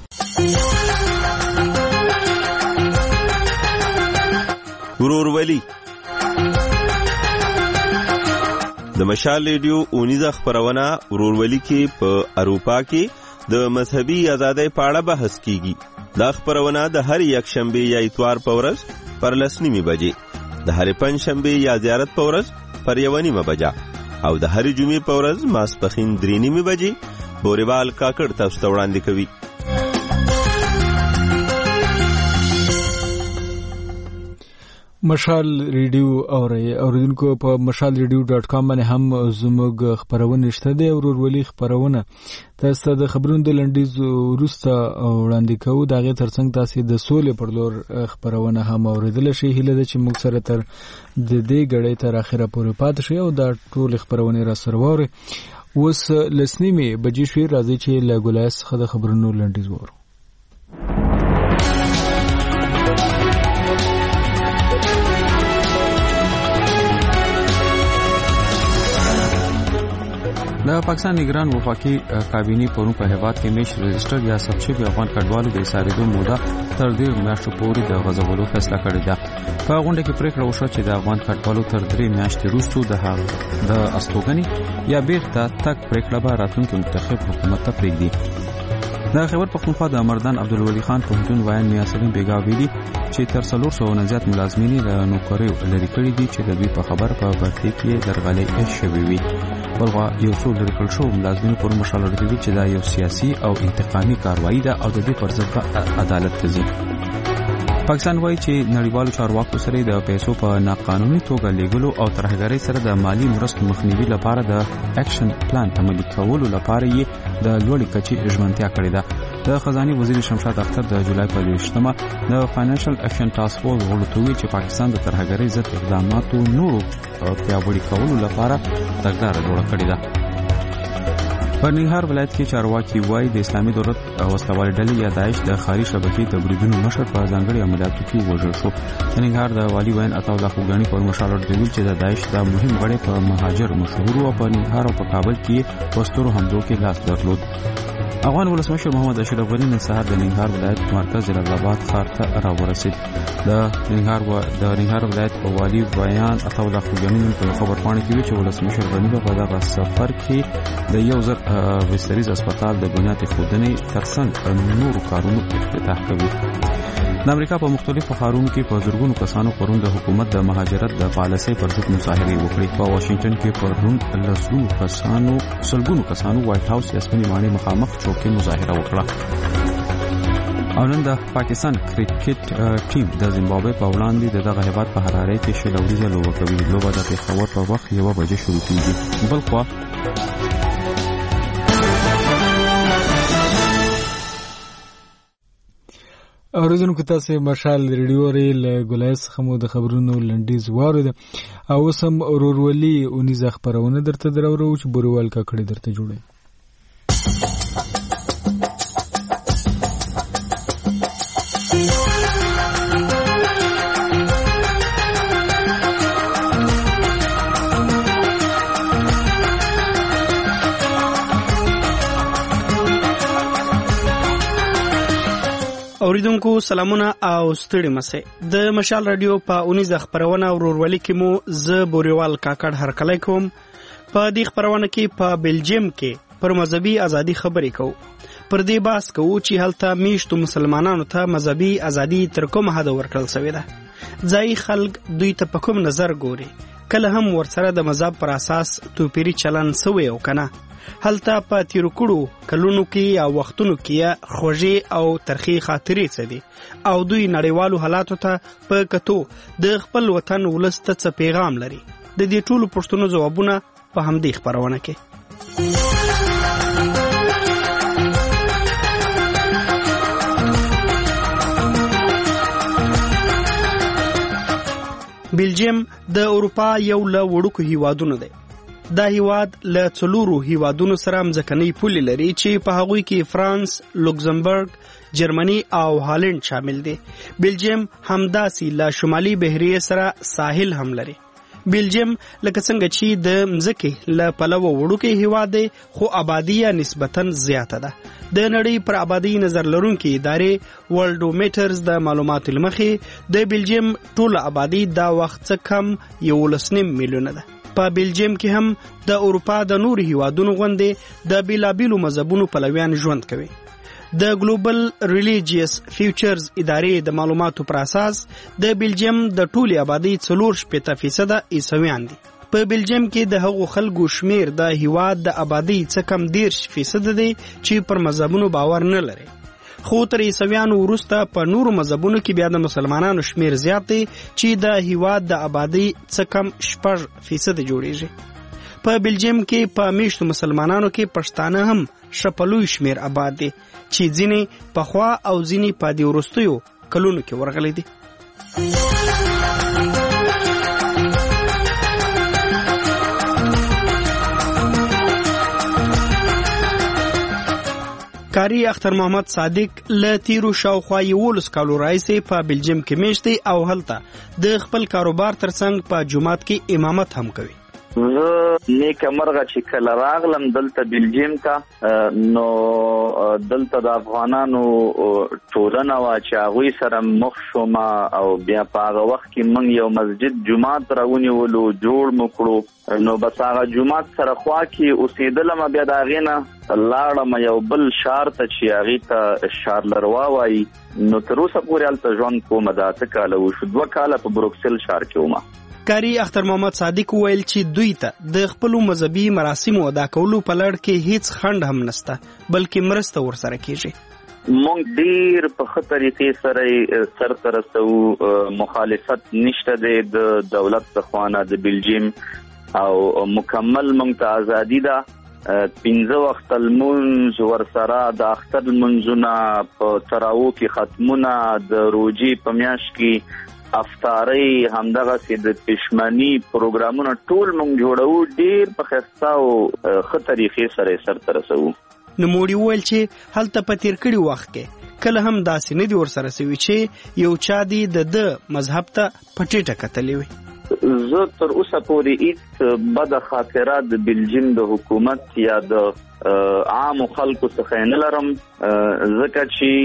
ورورولي د مشال ریډیو اونیزه خبرونه ورورولي کې په اروپا کې د مذهبي ازادۍ په اړه بحث کیږي دا خبرونه د هر یک شنبه یا اتوار په ورځ پر لسنیمه بجې د هر پنځ شنبه یا زیارت په ورځ پر یوانیمه بجې او د هر جمعې په ورځ ماسپخین درې نیمه بجې بوريوال کاکړ تاسو ته وړاندې کوي مشال ریډیو اوري اوریدونکو په مشال ریډیو ډاټ کام باندې هم زموږ خبرونه شته دي او ورولي خبرونه تاسو د خبرونو د لنډیز وروسته وړاندې کوو دا غي ترڅنګ تاسو د سولې پر لور خبرونه هم اوریدل شي هله د چې موږ سره تر د دې غړې تر اخره پورې پات شي او دا ټول خبرونه را سرووري وس لسنیمه بجې شوي راځي چې له ګولاس څخه د خبرونو لنډیز وورو د پاکستان نگران وفاقي کابینې پرون په هیواد کې میش رجسټر یا سبشي افغان کډوالو د حسابېدو موده تر ډېر میاشتو پورې د غځولو فیصله کړې ده. په غونډه کې پریکړه وشوه چې د افغان کډوالو تر درې میاشتې وروسته د د استوګنې یا بیرته تک پریکړه به راتلونکي منتخب حکومت ته پرېږدي. د خیبر پختونخوا د مردان عبدالولي خان پوهنتون وایي میاسرین بیګا ویلي چې تر څلور سوه نه زیات ملازمین له نوکریو لرې کړي دي چې د دوی په خبر په برخه کې درغلۍ شوې وي. بلغه یو څو لرې کړل شو ملازمینو پر مشال ورته چې دا یو سیاسي او انتقامي کاروایی ده او د دې پر ضد عدالت ته ځي. پاکستان وایي چې نړیوالو چارواکو سره د پیسو په ناقانوني توګه لیږلو او ترهګرۍ سره د مالی مرستو مخنیوي لپاره د اکشن پلان عملي کولو لپاره یې د لوړې کچې ژمنتیا کړې ده. د خزاني وزیر شمشاد اختر د جولای په یوویشتمه د فاینانشل اکشن ټاسک فورس غړو ته ویلي چې پاکستان د ترهګرۍ ضد اقداماتو نورو پیاوړي کولو لپاره تګلاره جوړه کړې ده. په ننګرهار ولایت کې چارواکي وایي د اسلامي دولت وسلوال ډلې یا داعش د خاري شبکې د بریدونو مشر په ځانګړي عملیاتو کې وژل شو. د ننګرهار د والي وین عطا الله خوګانی پر مشال ورته ویل چې د داعش د مهم غړي په مهاجر مشهور او په ننګرهار او په کابل کې وسترو حملو کې لاس درلود. افغان ولسمشر محمد اشرف غنی نن سهار د ننګرهار ولایت مرکز جلال آباد ښار ته راورسید. د ننګرهار و د ننګرهار ولایت په والي بیان عطا الله خوګانی په خبر پاڼه کې ویل چې ولسمشر غنی په دغه سفر کې د یو زر وستریز هسپتال د بنیاد ایښودنې ترڅنګ نورو کارونو افتتاح کوي. د امریکا په مختلفو ښارونو کې په زرګونو کسانو پرون د حکومت د مهاجرت د پالیسۍ پر ضد مظاهرې وکړې. په واشنگټن کې پرون لسګونو کسانو سلګونو کسانو وایټ هاوس یا سپینې ماڼۍ مخامخ چوکۍ مظاهره وکړه. او نن د پاکستان کرکټ ټیم د زیمبابوې په وړاندې د دغه هیواد په حرارې کې شل ورځې لوبه کوي. لوبه د پېښور په وخت یوه بجې شروع کېږي. بل خوا اوریدونکو تاسو مشال ریډیو ریل ګولایس خمو د خبرونو لنډیز وارد او سم اورورولي اونیز خبرونه درته درورو چې بوروال کا کړي درته جوړي. اوریدونکو سلامونه او ستړي مشه د مشال رادیو په اونیز خبرونه ورورولي کې مو ز بوریوال کاکړ هرکلی کوم. په دې خبرونه کې په بلجیم کې پر مذهبي ازادي خبرې کوو. پر دې باس کوو چې هلته میشتو مسلمانانو ته مذهبي ازادي تر کومه حد ورکړل شوې ده. ځای خلک دوی ته په کوم نظر ګوري. کله هم ورسره د مذهب پر اساس توپیری چلن سوی او کنه. هلته په تیرو کړو کلونو کې یا وختونو کې خوږې او ترخی خاطرې څه دي او دوی نړیوالو حالاتو ته په کتو د خپل وطن ولس ته څه پیغام لري. د دې ټولو پوښتنو ځوابونه په همدې خبرونه کې. بلجیم د اروپا یو له وړوکو هیوادونو دی. دا هیواد له څلورو هیوادونو سره مځکنۍ پولې لري چې په هغوی کې فرانس، لوکزمبرګ، جرمني او هالند شامل دي. بلجیم همداسې له شمالي بحیرې سره ساحل هم لري. بلجیم لکه څنګه چې د مځکې له پلوه وړوکی هیواد دی خو آبادي یې نسبتاً زیاته ده. د نړۍ پر آبادي نظر لرونکي ادارې ورلډومیټرز د معلوماتو له مخې د بلجیم ټوله آبادي دا وخت څه کم یولس نیم میلیونه ده. په بلجیم کې هم د اروپا د نورو هیوادونو غوندې د بیلابیلو مذهبونو پلویان ژوند کوي. د ګلوبل ریلیجیس فیوچرز ادارې د معلوماتو پر اساس د بلجیم د ټولې آبادی څلور شپېته فیصده عیسویان دي. په بلجیم کې د هغو خلکو شمیر د هیواد د آبادی څخه کم دیرش فیصده دی چې پر مذهبونو باور نه لري. خو تر عیسویانو وروسته په نورو مذهبونو کې بیا د مسلمانانو شمیر زیات دی چې د هیواد د آبادی څخه کم شپږ فیصد جوړیږي. په بلجیم کې په میشتو مسلمانانو کې پښتانه هم شپلوي شمیر آباد دي چې ځینې پخوا او ځینې په دې وروستیو کلونو کې ورغلي دي. کاری اختر محمد صادق له تیرو شاوخوا یولس کالو راهیسې په بلجیم کې میشت دی او هلته د خپل کاروبار ترڅنګ په جومات کې امامت هم کوي. زه نیکه مرغه چې کله راغلم دلته بلجیم ته نو دلته د افغانانو ټولنه وه چې هغوی سره مخ شوم او بیا په هغه وخت کې موږ یو مسجد جومات راونیولو جوړ مو کړو. نو بس هغه جومات سره خوا کې اوسېدلم بیا د هغې نه لاړم یو بل شار ته چې هغې ته شارلروا وایي. نو تر اوسه پورې هلته ژوند کوم. دا اته کاله وشو، دوه کاله په بروکسل شار کې وم. کاری اختر محمد صادق ویل چې دوی ته د خپلو مذهبي مراسمو ادا کولو په لړ کې هیڅ خنډ هم نشته، بلکې مرسته ورسره کیږي. مونږ ډیر په ښه طریقې سره سرته رسوو، مخالفت نشته دی د دولت څخه نه د بلجیم، او مکمل مونږ ته ازادي ده. پنځه وخت لمونځ ورسره د اختر لمونځونه په تراو کې ختمونه، د روژې په میاشت کې افطاری، همدغه سي د پښمنی پروګرامونه ټول مونږ جوړو. ډیر په ښایسته او ښه طریقې سره سرته رسوو. نوموړي وویل چې هلته په تیر کړي وخت کې کله هم داسې نه دي ورسره سوي چې یو چا دي د ده مذهب ته په ټیټه کتلې وي. زه تر اوسه پورې هیڅ بده خاطره د بلجیم د حکومت یا د عامو خلکو څخه نه لرم، ځکه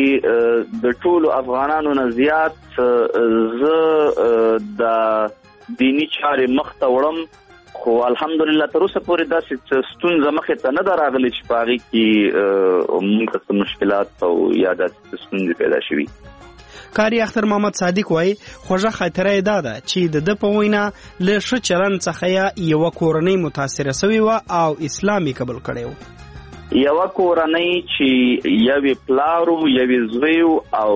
چې د ټولو افغانانو نه زیات زه د دینی چارې مخ ته وړم. خو الحمدلله تر اوسه پورې داسې ستونزه مخې ته نه ده راغلې چې په هغې کې موږ ته څه مشکلات او یا داسې ستونزې پیدا شوي. کاری اختر محمد صادق وایي خوږه خاطره یې دا ده چې د ده په وینا له ښه چلند څخه یې یوه کورنۍ متاثره سوې وه او اسلام یې قبول کړی و. یوه کورنۍ چې یوې پلار و، یوې زوی او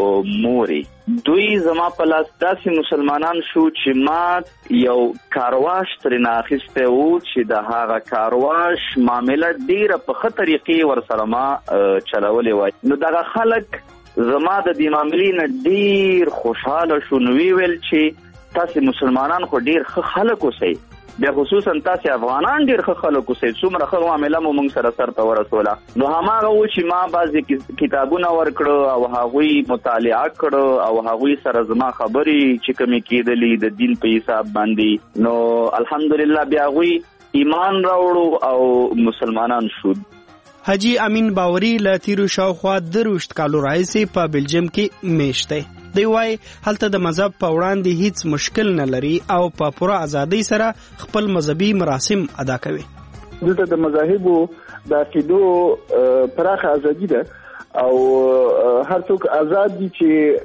مورې، دوی زما په لاس داسې مسلمانان شو چې ما یو کارواش ترېنه اخیستی و چې د هغه کارواش معامله ډیره په ښه طریقې ورسره ما چلولې وای. نو دغه خلک زما د دې معاملې نه ډیر خوشحاله شو. نو وی ویل چې تاسې مسلمانان خو ډیر ښه خلک اوسئ، بیا خصوصا تاسې افغانان ډیر ښه خلک اوسئ، څومره ښه معامله مو موږ سره سرته ورسوله. نو هماغه و چې ما بعضې کتابونه ورکړه او هغوی مطالعه کړه او هغوی سره زما خبرې چې کومې کېدلې د دین په حساب باندې. نو الحمدلله بیا هغوی ایمان راوړو او مسلمانان شو. حاجی امین باوري له تیرو شاوخوا درویشت کالو راهیسې په بلجیم کې میشت دی. دی وایي هلته د مذهب په وړاندې هیڅ مشکل نه لري او په پوره ازادۍ سره خپل مذهبي مراسم ادا کوي. دلته د مذاهبو د عقیدو پراخه ازادي ده او هر څوک آزاد دي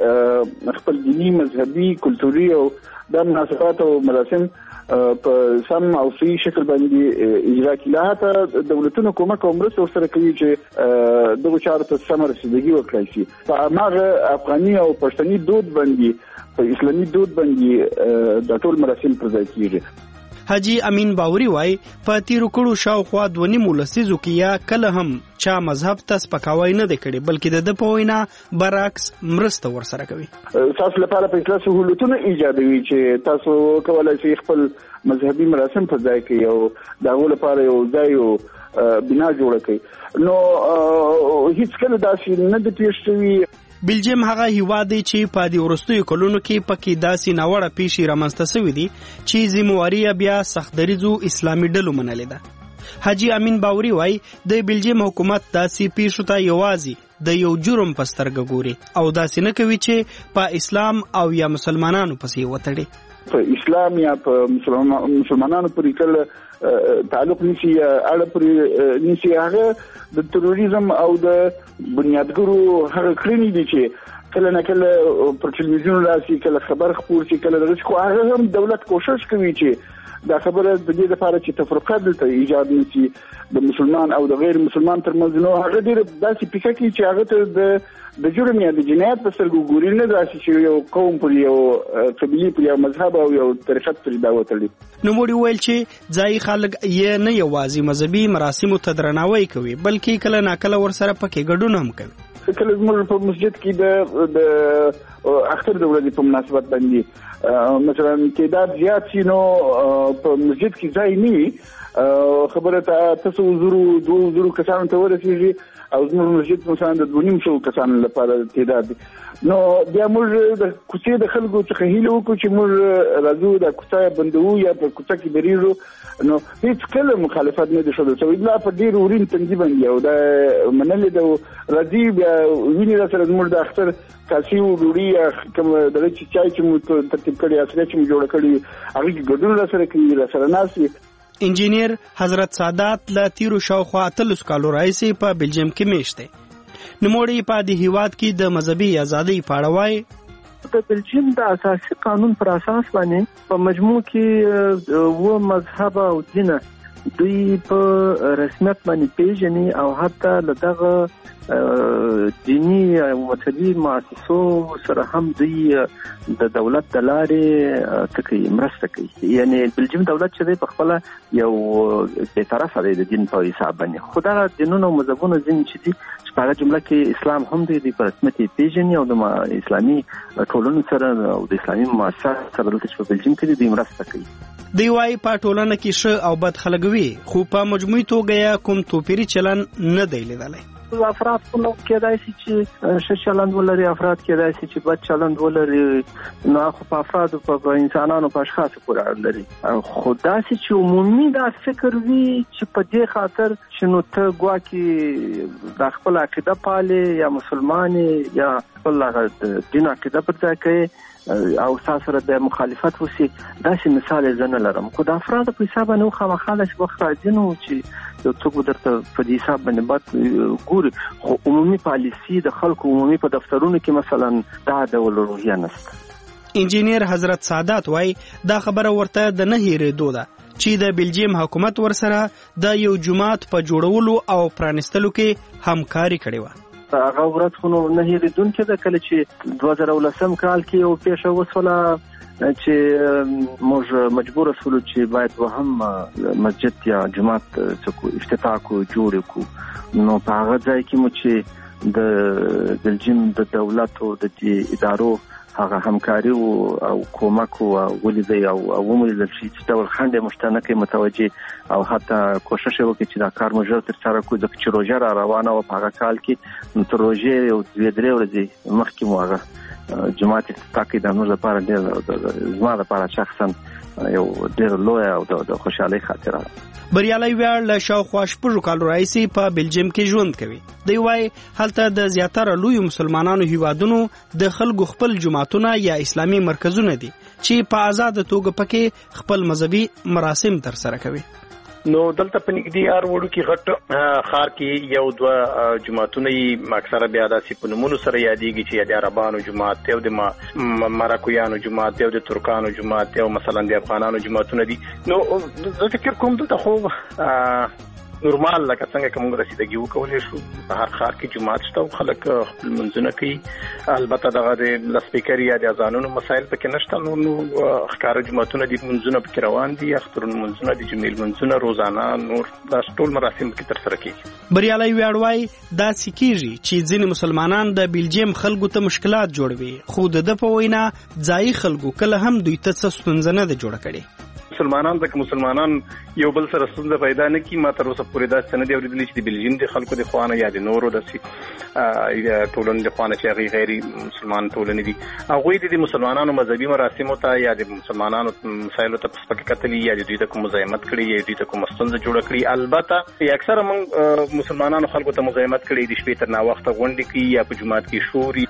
چې خپل دینی، مذهبي، کلتوري او د مناسبات او مراسم په سم او صحیح شکل باندې اجرا کړي. لا حتی دولتونو کومک او مرسته ورسره کوي چې دغه چارو ته سمه رسیدګي وکړي شي. په هماغه افغاني او پښتني دود باندې، په اسلامي دود باندې د ټول مراسم پر ځای کیږي. حاجی امین باوري وایي په تیرو کړو شاوخوا دوه نیمو لسیزو کې یا کله هم چا مذهب ته سپکاوی نه دی کړی، بلکې د ده په وینا برعکس مرسته ورسره کوي. تاسو لپاره په اصلاح سهولتونه ایجادوي چې تاسو کولی شئ خپل مذهبي مراسم په ځای کې او د هغو لپاره یو ځای او بنا جوړه کړئ. نو هیڅ کله داسې نه ده پېښ شوي. بلجیم هغه هیواد دی چې په دې وروستیو کلونو کې پکې داسې ناوړه پیښې رامنځته سوي دي چې ذمهواري یې بیا سختدریځو اسلامي ډلو منلې ده. حاجی امین باوري وایي د بلجیم حکومت داسې پیښو ته یوازې د یو جرم په سترګه ګوري او داسې نه کوي چې په اسلام او یا مسلمانانو پسې وتړي. په اسلام یا په مسلمانانو پورې کله تعلق نشي یا اړه پورې نشي. هغه د تروریزم او د بنیادګرو هغه کړنې دي چې کله نه کله پر ټلویزیون راسي، کله خبر خپور شي، کله دغه خو هغه هم دولت کوشش کوي چې دا خبره د دې لپاره چې تفرقه دلته ایجاد نشي د مسلمان او د غیر مسلمان ترمنځ، نو هغه ډېر داسې پیکه کوي چې هغه ته د د جرم یا د جنایت په سترګو ګوري، نه داسې چې یو قوم پر یو قبیلې پر یو مذهب او یو طریقت پرې دا وتړي. نوموړي ویل چې ځایي خلک یې نه یوازې مذهبي مراسمو ته درناوی کوي بلکې کله ناکله ورسره پکې ګډون هم کوي. کله زموږ په مسجد کې د د اختر د ورځې په مناسبت باندې مثلا تعداد زیات شي، نو په مسجد کې ځای نه وي، خبره ته تاسو زرو دوه زرو کسانو ته ورسېږي او زموږ مسجد مثلا د دوه نیم سوو کسانو لپاره تعداد، نو بیا موږ د کوڅې د خلکو څخه هیله وکړو چې موږ راځو د کوڅه بندوو یا په کوڅه کې درېږو، نو هیڅ کله مخالفت نه دی شوی شوی لا په ډېر ورین تنظیم باندې او دا منلې د راځي بیا ویني را سره زموږ د اختر کاسي او ډوډۍ کوم دغه چې چای چې مو ترتیب کړی اصلي چې مو جوړ کړی هغه کې ګډون را سره کوي را سره ناسي. انجینیر حضرت سادات له تیرو شاوخوا اتلس کالو راهیسې په بلجیم کې میشت دی. نوموړي په دې هیواد کې د مذهبي ازادۍ په اړه وایي د بلجیم د اساسي قانون پر اساس باندې په مجموع کې و مذهب او دین دوی په رسمیت باندې پیژني او حتی له دغه دینی او مذهبي مؤسسو سره هم دوی د دولت د لارې تکي مرسته کوي. یعنی بلجیم دولت چې دی په خپل یو بې طرفه دی د دین په حساب باندې، خو دا دینونه او مذهبونه ځین چې دي چې په هغه جمله کې اسلام هم دی د په رسمیت پیژني او د اسلامي ټولنو سره او د اسلامي مؤسسات سره دلته په بلجیم کې دوی مرسته کوي. دی وايي په ټولنه کې ښه او بد خلک وي، خو په مجموعي توګه کوم توپیري چلن نه دی لیدلی. افراد خو نو کېدای شي چې ښه چلند ولري، افراد کېدای شي چې بد چلند ولري، نو خو په افرادو په انسانانو په اشخاصو پورې اړه لري. خو داسې چې عمومي دا فکر وي چې په دې خاطر چې نو ته ګواکې د خپل عقیده پالې یا مسلمان یا خپل دین عقیده پر ځای کوي او ساسره د مخالفت وسی، داسې مثال زه نه لرم. خو د افرادو په حساب باندې خامخا داسې وخت راځي نو چې یو څوک درته په دې حساب باندې بد ګوري، خو عمومي پالیسي د خلکو عمومي په دفترونو کې مثلا دا ډول روحیه نشته. انجینیر حضرت سادات وایي دا خبره ورته د نه هېرېدو ده چې د بلجیم حکومت ورسره د یو جومات په جوړولو او پرانستلو کې همکاري کړې وه. هغه ورځ خو نه هېرېدونکې ده کله چې دوه زره ولسم کال کې یو پیښه وسوله چې موږ مجبور شولو چې باید وهم مسجد یا جماعت څه افتتاح کو جوړ کو، نو په هغه ځای کې مو چې د بلجیم د دولت او د ادارو هغه همکاري او کومک او ولیدي او ومولیدل چې ډول خنډ مشترکه متوجه او حتی کوشش وکړي چې دا کار موږ تر سره کوو، ځکه چې روژه را روانه وه په هغه کال کې، نو تر روژې یو دوې درې ورځې مخکې مو هغه جماعت افتتاح کړي. د موږ لپاره ډېر زما لپاره شخصا یو ډېر لویه او د خوشحالۍ خاطره ده. بریالی ویاړ له شاوخوا شپږو کالو راهیسې په بلجیم کې ژوند کوي. دی وایي هلته د زیاتره لویو مسلمانانو هیوادونو د خلکو خپل جماعتونه یا اسلامي مرکزونه دي چې په آزاده توګه پکې خپل مذهبي مراسم ترسره کوي. نو دلته په نږدې هر وړو کې غټ ښار کې یو دوه جماعتونه یې اکثره بیا داسې په نومونو سره یادېږي چې یا د عربانو جماعت دی او د مراکویانو جماعت دی او د ترکانو جماعت دی او مثلا د افغانانو جماعتونه دي. نو زه فکر کوم دلته خو نورمال لکه څنګه کوم رسیدګي وکولای شو، په هر ښار کې جماعت شته او خلک خپل منځونه کوي. البته دغه د لسپیکر یا د اذانونو مسایل پکې نشته، نو نو ښکاره جماعتونه دي، منځونه پکې روان دي، اخترونو منځونه دي، جمیل منځونه، روزانه نور دا ټول مراسم پکې ترسره کیږي. بریالی ویاړ وایي داسې کیږي چې ځینې مسلمانان د بلجیم خلکو ته مشکلات جوړوي، خو د ده په وینا ځایي خلکو کله هم دوی ته څه ستونزه نه ده جوړه کړې. مسلمانان ځکه مسلمانان یو بل سره ستونزه پیدا نه کړي. ما تر اوسه پورې داسې نه دي اورېدلي چې د بلجیم د خلکو د خوا نه یا د نورو داسې ټولنې د خوا نه چې هغوی غیر مسلمان ټولنې دي، هغوی د مسلمانانو مذهبي مراسمو ته یا د مسلمانانو مسایلو ته په سپکه کتلي یا د دوی ته کوم مزاحمت کړي یا دوی ته کومه ستونزه جوړه کړي. البته اکثره موږ مسلمانانو خلکو ته مزاحمت کړي، د شپې تر ناوخته غونډې کوي یا په جومات کې شور.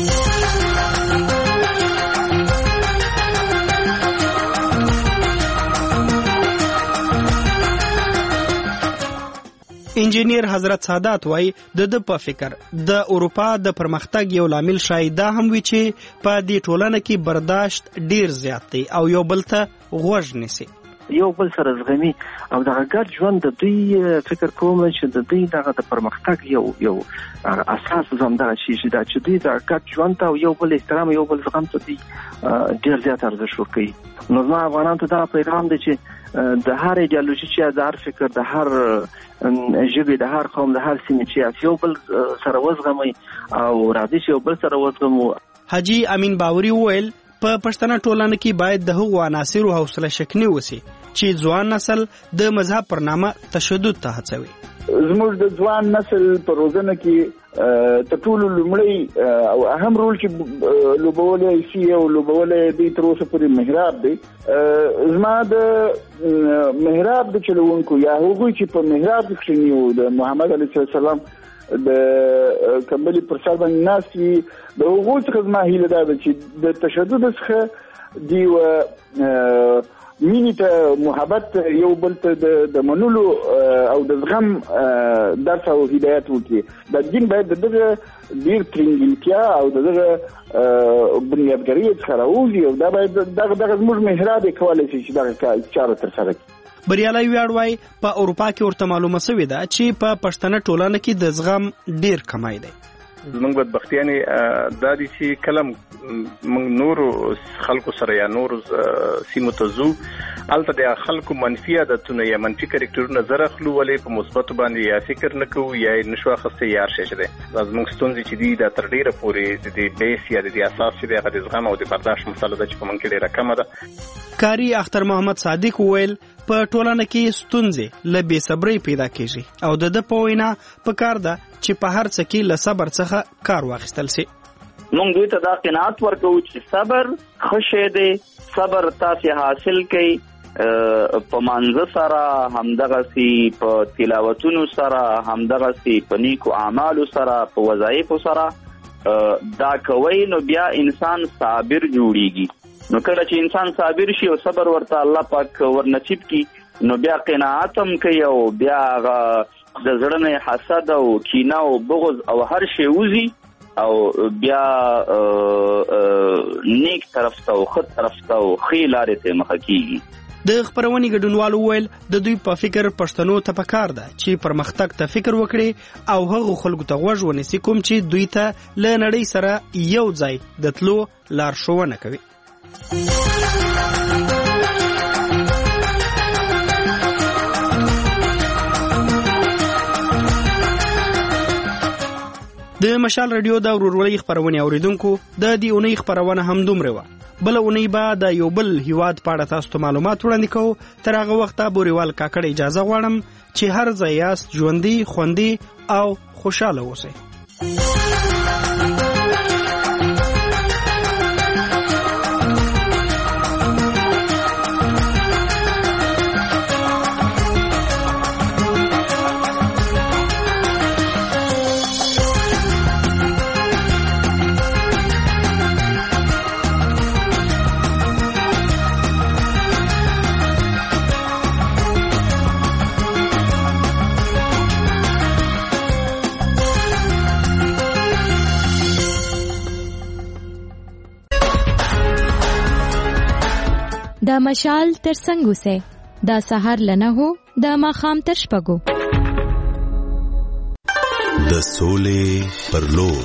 انجینیر حضرت سادات وایي د ده په فکر د اروپا د پرمختګ یو لامل شاید دا هم وي چې په دې ټولنه کې برداشت ډیر زیات دی او یو بل ته غوږ نیسي. یو بل سره زغمي او دغه ګډ ژوند د دوی فکر کوم چې د دوی دغه د پرمختګ یو یو اساس زموږ شي چې دوی د ګډ ژوند او یو بل احترام یو بل زغم ته دوی ډېر زیات ارزښت ورکوي. نو زما افغانانو ته دا پیغام دی چې د هر ایډیالوژي چې د هر فکر د هر ژبې د هر قوم د هر سیمې چې یو بل سره وزغمي او راځي چې یو بل سره وزغمو. حاجی امین باوري وویل په پښتنه ټولنه کې باید د هغو عناصرو حوصله شکني وسی چې ځوان نسل د مذهب پر نامه تشدد ته هڅوي. زموږ د ځوان نسل په روزنه کې تر ټولو لومړی او اهم رول چې لوبولی شي او لوبولی دی تر اوسه پورې محراب دی. زما د محراب د چلوونکو یا هغوی چې په محراب کې کښېني د محمد علیه السلام د کمبلي پر سر باندې ناست وي د هغوی څخه زما هیله دا ده چې د تشدد څخه دوی مینې ته محبت یو بل ته د منلو او د زغم درس او هدایت وکړي. د دین باید د دغه ډېر ترنګلتیا او د دغه بنیادګرۍ څخه راوځي او دا باید دغه دغه زموږ محراب یې کولی شي چې دغه چاره ترسره کړي. بریالی ویاړ وایي په اروپا کې ورته معلومه سوې ده چې په پښتنه ټولنه کې د زغم ډېر کمی دی. زمونږ بدبختیانې دا دي چې کله موږ نورو خلکو سره یا نورو سیمو ته ځو هلته د خلکو منفي عادتونه یا منفي کرکټرونه زر اخلو ولې په مثبتو باندې یا فکر نه کوو یا یې نشو اخیستی یا هر شی چې دی. دا زموږ ستونزې چې دي دا تر ډېره پورې د دې بیس یا د دې اساس چې دی هغه د زغم او د برداشت مسله ده چې په موږ کې ډېره کمه ده. کاري اختر محمد صادق وویل په ټولنه کې ستونزې له بې صبرۍ پیدا کېږي او د ده په وینا پکار ده چې په هر څه کې له صبر څخه کار واخیستل سي. موږ دوی ته دا قناعت ورکوو چې صبر ښه شی دی. صبر تاسې حاصل کړئ په مانځه سره همدغسې په تلاوتونو سره همدغسې په نیکو اعمالو سره په وظایفو سره دا کوئ نو بیا انسان صابر جوړیږي. نو کله چې انسان صابر شي او صبر ورته الله پاک ورنصیب کی نو بیا قناعت هم کوي او بیا د زړه نه حسد او کینه او بغض او هر شی وزي او بیا نیک طرف ته او ښه طرف ته او ښې لارې ته مخه کیږي. د خپرونې ګډونوالو وویل د دوی په فکر پښتنو ته پکار ده چې پرمختګ ته فکر وکړي او هغو خلکو ته غوږ ونیسي کوم چې دوی ته له نړۍ سره یو ځای د تلو لارښوونه کوي. د مشال رادیو د ورورولۍ خپرونې اوریدونکو د دې اونۍ خپرونه هم دومره وه. بله اونۍ به د یو بل هیواد په اړه تاسو ته معلومات وړاندې کوو. تر هغه وخته بوریوال کاکړ اجازه غواړم چې هر ځای یاست ژوندي خوندي او خوشحاله اوسئ. د مشال تر څنګ اوسئ د سحر لنه هو د ماښام تر شپږو د سولې پر لور.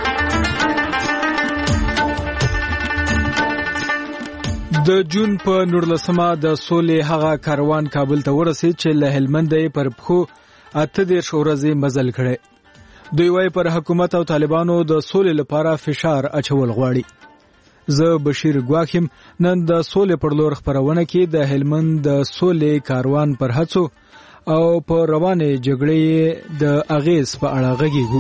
د جون په نولسمه د سولې هغه کاروان کابل ته ورسید چې له هلمند یې پر پښو اته دېرش ورځې مزل کړی. دوی وايي پر حکومت او طالبانو د سولې لپاره فشار اچول غواړي. زه بشیر ګواخیم نن د سولې پر لور خپرونه کې د هلمند د سولې کاروان پر هڅو او په روانې جګړې د اغیز په اړه غږیږو.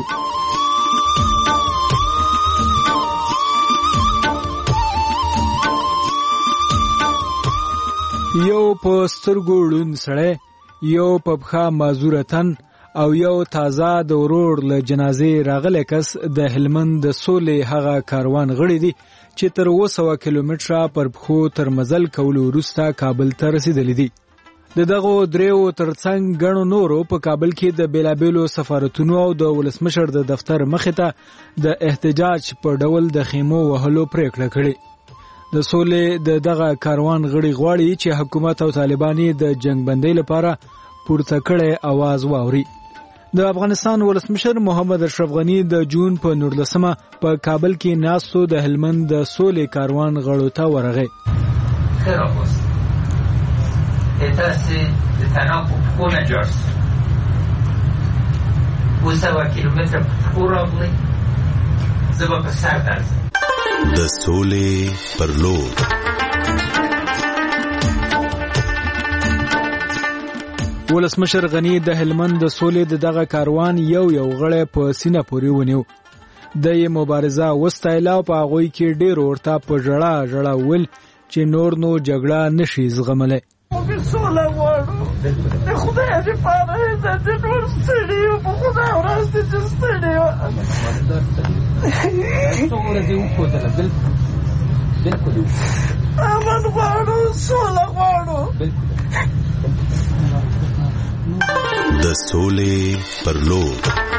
یو په سترګو ړوند سړی، یو په پښه معذوره تن او یو تازه د ورور له جنازې راغلی کس د هلمند د سولې هغه کاروان غړي دي چې تر اوه سوه کیلومتره پر پښو تر مزل کولو وروسته کابل ته رسیدلی دي. د دغو دریو ترڅنګ ګڼو نورو په کابل کې د بیلابیلو سفارتونو او د ولسمشر د دفتر مخې ته د احتجاج په ډول د خیمو وهلو پریکړه کړې. د سولې د دغه کاروان غړي غواړي چې حکومت او طالبان د جنگ بندۍ لپاره پورته کړی आवाज واوري. د افغانستان ولسمشر محمد اشرف غنی د جون په نولسمه په کابل کې ناستو د هلمند د سولې کاروان غړو ته ورغی. خیر اوس تاسو د تناقض کومه جوړ وسوه کیلومتر پورا غلي زبا په سر درځي د سولې پر لور. ولسمشر غنی د هلمند د سولې د دغه کاروان یو یو غړی په سینه پورې ونیو. د یې مبارزه وستایله او په هغوی کې ډېر ورته په ژړا ژړا ویل چې نور نو جګړه نشي زغملی. موږ سوله غواړو، د خدای لپاره چې نور ستړي یو، په خدای ورځ دې چې ستړي یو. امن غواړو، سوله غواړو. د سولې پر لور.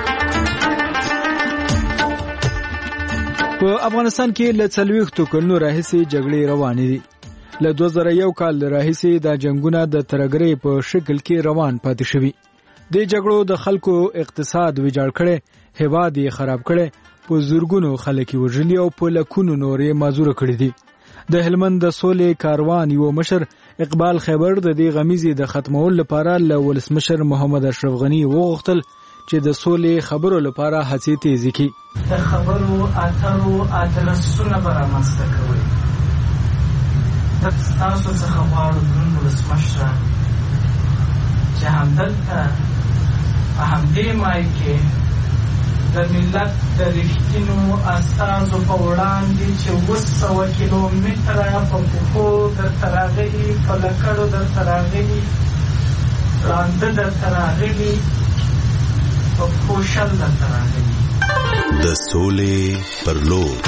په افغانستان کې له څلوېښتو کلونو راهیسې جګړې روانې دي. له دوه زره یو کال راهیسې دا جنګونه د ترهګرۍ په شکل کې روان پاتې شوي. دې جګړو د خلکو اقتصاد ویجاړ کړی، هېواد یې خراب کړی، په زرګونو خلک یې وژلي او په لکونو نور یې معذوره کړي دي. د هلمند د سولې کاروان یو مشر اقبال خیبر د دې غمیزې د ختمولو لپاره له ولسمشر محمد اشرف غنی وغوښتل چې د سولې خبرو لپاره هڅې تیزې کړي. د خبرو اترو ادرسونه به رامنځته کوئ. تاسو څخه غواړو دروند ولسمشره چې همدلته په همدې مای کې د ملت د رښتینو استازو په وړاندې چې اوه سوه کیلومتره په پښو درته راغلي، په لکړو درته راغلي، ړانده درته راغلي، په پښو شل درته راغلي. د سولې پر لور.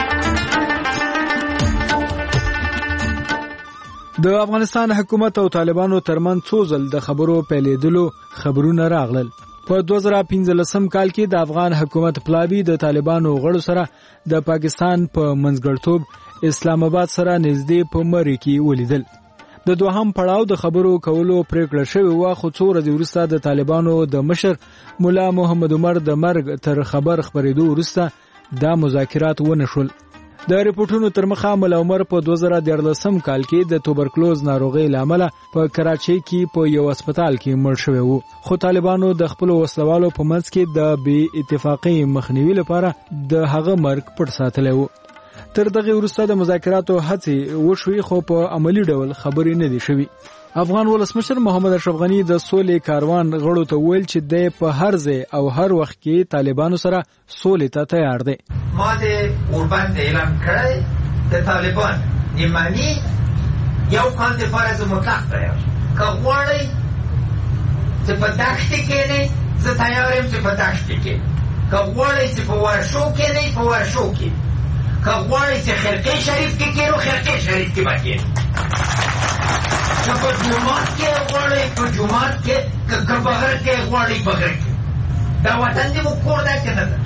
د افغانستان حکومت او طالبانو ترمنځ څو ځل د خبرو پیلېدلو خبرونه راغلل. په دوه زره پنځلسم کال کې د افغان حکومت پلاوی د طالبانو غړو سره د پاکستان په منځګړتوب اسلام آباد سره نږدې په مری کې ولیدل. د دوهم پړاو د خبرو کولو پریکړه شوې وه، خو څو ورځې وروسته د طالبانو د مشر مولا محمد عمر د مرګ تر خبر خپرېدو وروسته دا مذاکرات ونه شول. د ریپورتونو تر مخه مولا عمر په دوه زره دیارلسم کال کې د توبرکلوز ناروغۍ له امله په کراچۍ کې په یو هسپتال کې مړ شوی وو، خو طالبانو د خپلو وسلوالو په منځ کې د بې اتفاقۍ مخنیوي لپاره د هغه مرګ پټ ساتلی وو. تر دغه وروسته د مذاکراتو هڅې وشوې، خو په عملي ډول خبرې نه دي شوي. افغان ولسمشر محمد اشرف غنی د سولې کاروان غړو ته ویل چې دی په هر ځای او هر وخت کې طالبانو سره سولې ته تیار دی. ما د اوربند اعلان کړی د طالبان نیمانی یو کال دپاره زه مطلق تیار. که غواړئ چې په دښتې کښېنئ زه تیار یم چې په دښتې کې، که غواړئ چې په ورشو کښېنئ په ورشو کې، که غواړئ چې خرقې شریف کې کښېنو خرقې شریف کې به کښېنو، که په جومات کې غواړئ په جومات کې، که بغر کې غواړئ بغر کې. دا وطن دې مو کور دی که نه ده؟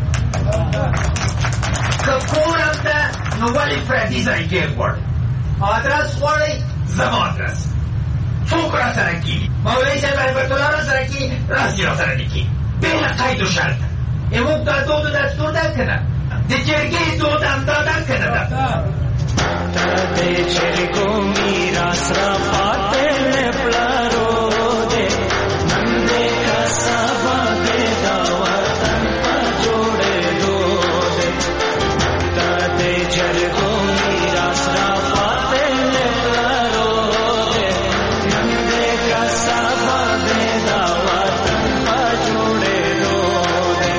که کور هم ده نو ولې پردي ځای کې غواړئ؟ آدرس غواړئ زما آدرس څوک را سره کېږي؟ مولوي صاحب رحمت الله را سره کېږي، راسي را سره نه کېږي، بېله قید و شرط. زموږ دا دود و دستور ده که نه؟ د جرګې دود همدا ده که نه ده؟ د جرګو میراث را پاتې پلارو دی، نن دې که سبا دې دا وطن په جوړېدو دی. د جرګو میراث را پاتې پلارو دی، نن دې که سبا دې دا وطن په جوړېدو دی.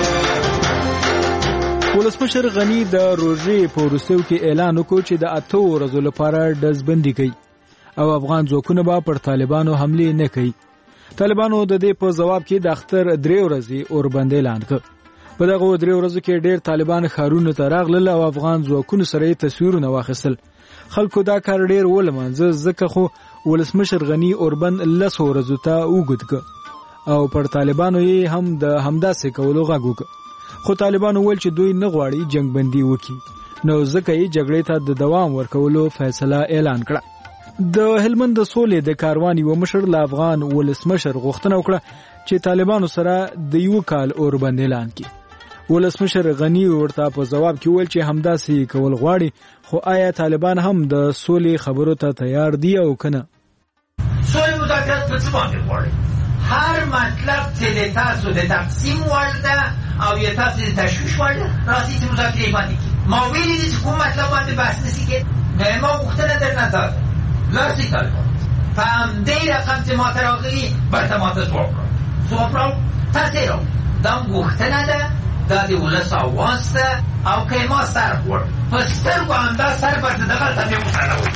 ولسمشر غنی د روژې په وروستیو کې اعلان وکړ چې د اتو ورځو لپاره ډزبندي کوي او افغان ځواکونه به پر طالبانو حملې نه کوي. طالبانو د دې په ځواب کې د اختر درې ورځې اوربند اعلان کړ. په دغه درې ورځو کې ډېر طالبان ښارونو ته راغلل او افغان ځواکونو سره یې تصویرونه واخیستل. خلکو دا کار ډېر ولمانځه، ځکه خو ولسمشر غنی اوربند لسو ورځو ته اوږد کړ او پر طالبانو یې هم د همداسې کولو غږ وکړ. خو طالبانو ویل چې دوی نه غواړي جنګ بندي وکړي. نو ځکه یې جګړې ته د دوام ورکولو فیصله اعلان کړه. د هلمند د سولې د کاروان یو مشر له افغان ولسمشر غوښتنه وکړه چې طالبانو سره د یو کال اوربند اعلان کړي. ولسمشر غنی ورته په جواب کې وویل چې همداسې کول غواړي، خو آیا طالبان هم د سولې خبرو ته تیار دي او کنه؟ سولې مذاکرات په څه باندې غواړي؟ هر مطلب چې د تاسو د تقسیم وړ ده او یا تاسو د تشویش وړ ده، راځي چې مذاکرې باندې کړي. ما ویلي دي چې کوم مطلب باندې بحث نشي کېدی. نو ما غوښتنه درنه داده لاسي طالبان په همدې رقم چې ماته راغلي برته ماته ځواب کړه. ځواب راوړ تاسې راوړ. دا غوښتنه ده، دا د ولس اواز ده، او که ما سر خوړ په سترګو همدا سر برته دغلته مې وتړوي.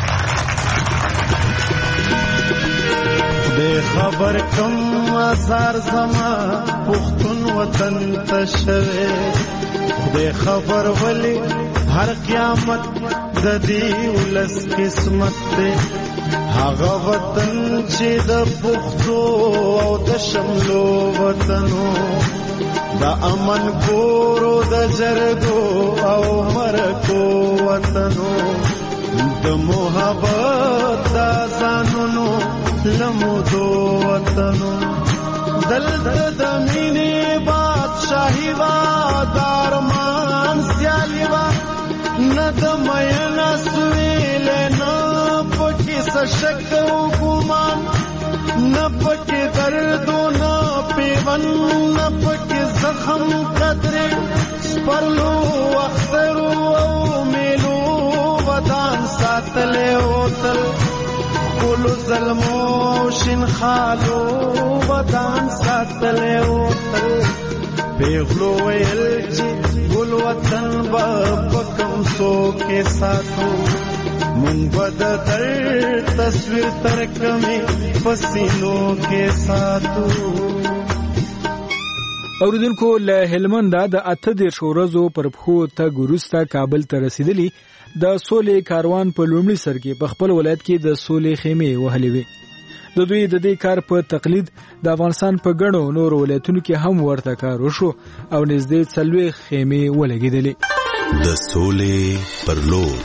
خدای خبر کم آثار زما پښتون وطن ته شوی، خدای خبر ولی هر قیامت د دې ولس قسمت دی. هغه وطن چې د پښتو او د شملو وطنو، د امن کورو د جرګو او مرکو وطنو، د محبت د ځانونو لمودو وطنو، دلته د مینې بادشاهي وا د ارمان سیالي وا، نه د مینا سویلې نه پکې څه شک او ګمان، نه پکې درد نه پیوند، نه پکې زخم قدرې سپرلو اخترو او میلو ودان ساتلې اوتل، ګلو ظلمو شین خالو ودان ساتلې اوتل، پیغلو ویل چې ګل وطن به په کوم څو کې ساتو، مونږ به د درد تصویر تر کمې پسینو کې ساتو. اوریدونکو له هلمند د اته دیرش ورځو پر پښو تګ وروسته کابل ته رسیدلی د سولې کاروان په لومړي سر کې په خپل ولایت کې د سولې خیمې وهلې وې. د دوی د دې کار په تقلید د افغانستان په ګڼو نورو ولایتونو کې هم ورته کار وشو او نږدې څلوېښت خیمې ولګېدلې. د سولې پر لور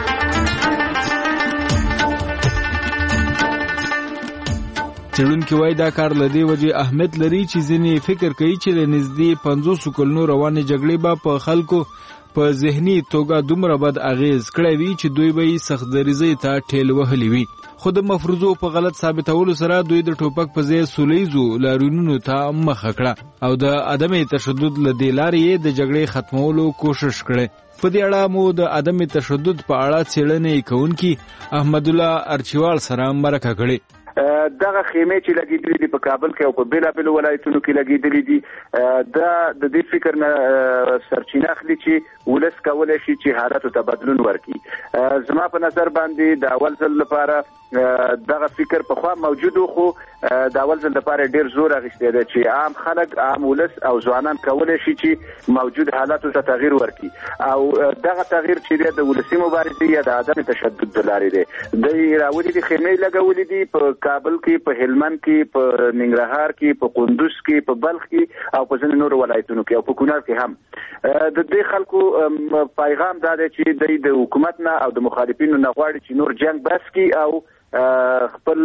څېړونکي وایي دا کار له دې وجې اهمیت لري چې ځینې فکر کوي چې له نږدې پنځوسو کلونو روانې جګړې به په خلکو په ذهني توګه دومره بد اغیز کړی وي چې دوی به یې سختدریزۍ ته ټېل وهلي وي. خو د مفروضو په غلط ثابتولو سره دوی د ټوپک په ځای سولیزو لاریونونو ته مخه کړه او د عدم تشدد له دې لارې یې د جګړې ختمولو کوشش کړی. په دې اړه مو د عدم تشدد په اړه څېړنې کوونکي احمد الله ارچیوال سره مرکه کړې. دغه خیمې چې لګېدلې دي په کابل کې او په بېلابېلو ولایتونو کې لګېدلې دي، دا د دې فکر نه سرچینه اخلي چې ولس کولی شي چې حالاتو ته بدلون ورکړي. زما په نظر باندې د اول ځل لپاره دغه فکر پخوا موجود و، خو د اول ځل لپاره ډېر زور اخیستی دی چې عام خلک، عام ولس او ځوانان کولی شي چې موجود حالاتو ته تغییر ورکړي او دغه تغییر چې دی د ولسي مبارزې یا د عدم تشدد د لارې دی. دوی راولي دي خیمې لګولې دي په کابل کې، په هلمند کې، په ننګرهار کې، په کندوز کې، په بلخ کې او په ځینو نورو ولایتونو کې او په کونړ کې هم. د دې خلکو پیغام دا دی چې دوی د حکومت نه او د مخالفینو نه غواړي چې نور جنگ بس کړي او خپل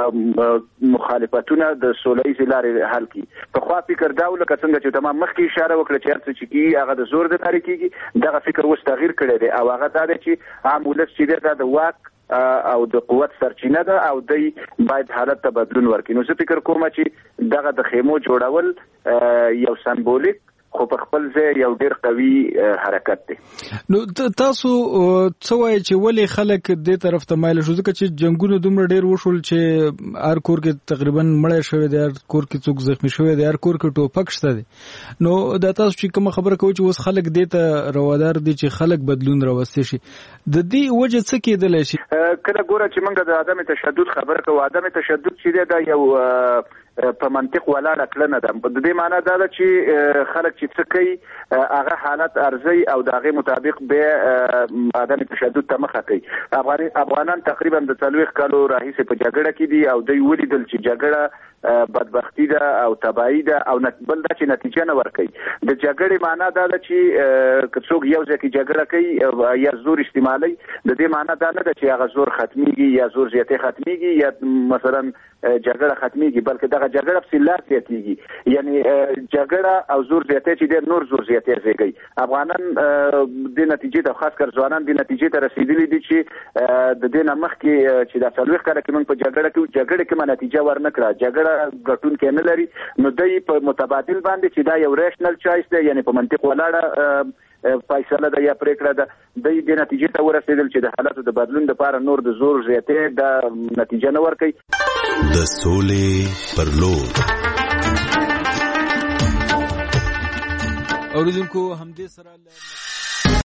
مخالفتونه د سولهییزې لارې حل کړي. پخوا فکر دا و لکه څنګه چې تمام مخکې اشاره وکړه چې هر څه چې کېږي هغه د زور د لارې کېږي، دغه فکر اوس تغییر کړی دی او هغه دا دی چې عام ولس چې دی دا د واک او د قوت سرچینه ده او دوی باید حالت ته بدلون ورکړي. نو زه فکر کوم چې دغه د خیمو جوړول یو سمبولیک خو په خپل ځای یو ډېر قوي حرکت دی. نو تاسو څه وایئ چې ولې خلک دې طرف ته مایل شو؟ ځکه چې جنګونه دومره ډېر وشول چې هر کور کې تقریبا مړی شوی دی، هر کور کې څوک زخمي شوی دی، هر کور کې ټوپک شته دی. نو دا تاسو چې کومه خبره کوئ چې اوس خلک دې ته روادار دي چې خلک بدلون راوستی شي، د دې وجه څه کېدلی شي؟ کله ګوره چې موږ د عدم تشدد خبره کوو، عدم تشدد چې دی دا یو په منطق ولاړه کړنه ده. د دې معنی دا ده چې خلک چې څه کوي هغه حالت ارزي او د هغې مطابق به عدم تشدد ته مخه کوي. افغانان تقریبا د څلوېښت کالو راهیسې په جګړه کې دي او دوی ولیدل چې جګړه بدبختی ده او تباہی ده او بل دا چې نتیجه نه ورکوي. د جګړې معنا دا ده چې که څوک یو ځای کې جګړه کوي یا زور استعمالوي، د دې معنا دا نه ده چې هغه زور ختمیږي یا زور زیاتې ختمیږي یا مثلا جګړه ختمیږي، بلکې دغه جګړه په لا زیاتېږي. یعنی جګړه او زور زیاتې چې ډېر نور زور زیاتې زیږي. افغانان د نتیجې ته خاص کر ځوانان د نتیجې ته رسیدلي دي چې د دې نه مخکې چې د څلوېښت کاله کې موږ په جګړه کې جګړه کې ما نتیجه ورنه کړه، جګړه ګټونکی نه لري. نو دوی په متبادل باندې چې دا یو ریشنل چوایس دی، یعنی په منطق ولاړه فیصله ده یا پریکړه ده، دوی د نتیجې ته ورسېدل چې د حالاتو د بدلون لپاره نور د زور زیاتې د نتیجه نه ورکوي. د سولې پر لور اوریدونکو همدې سره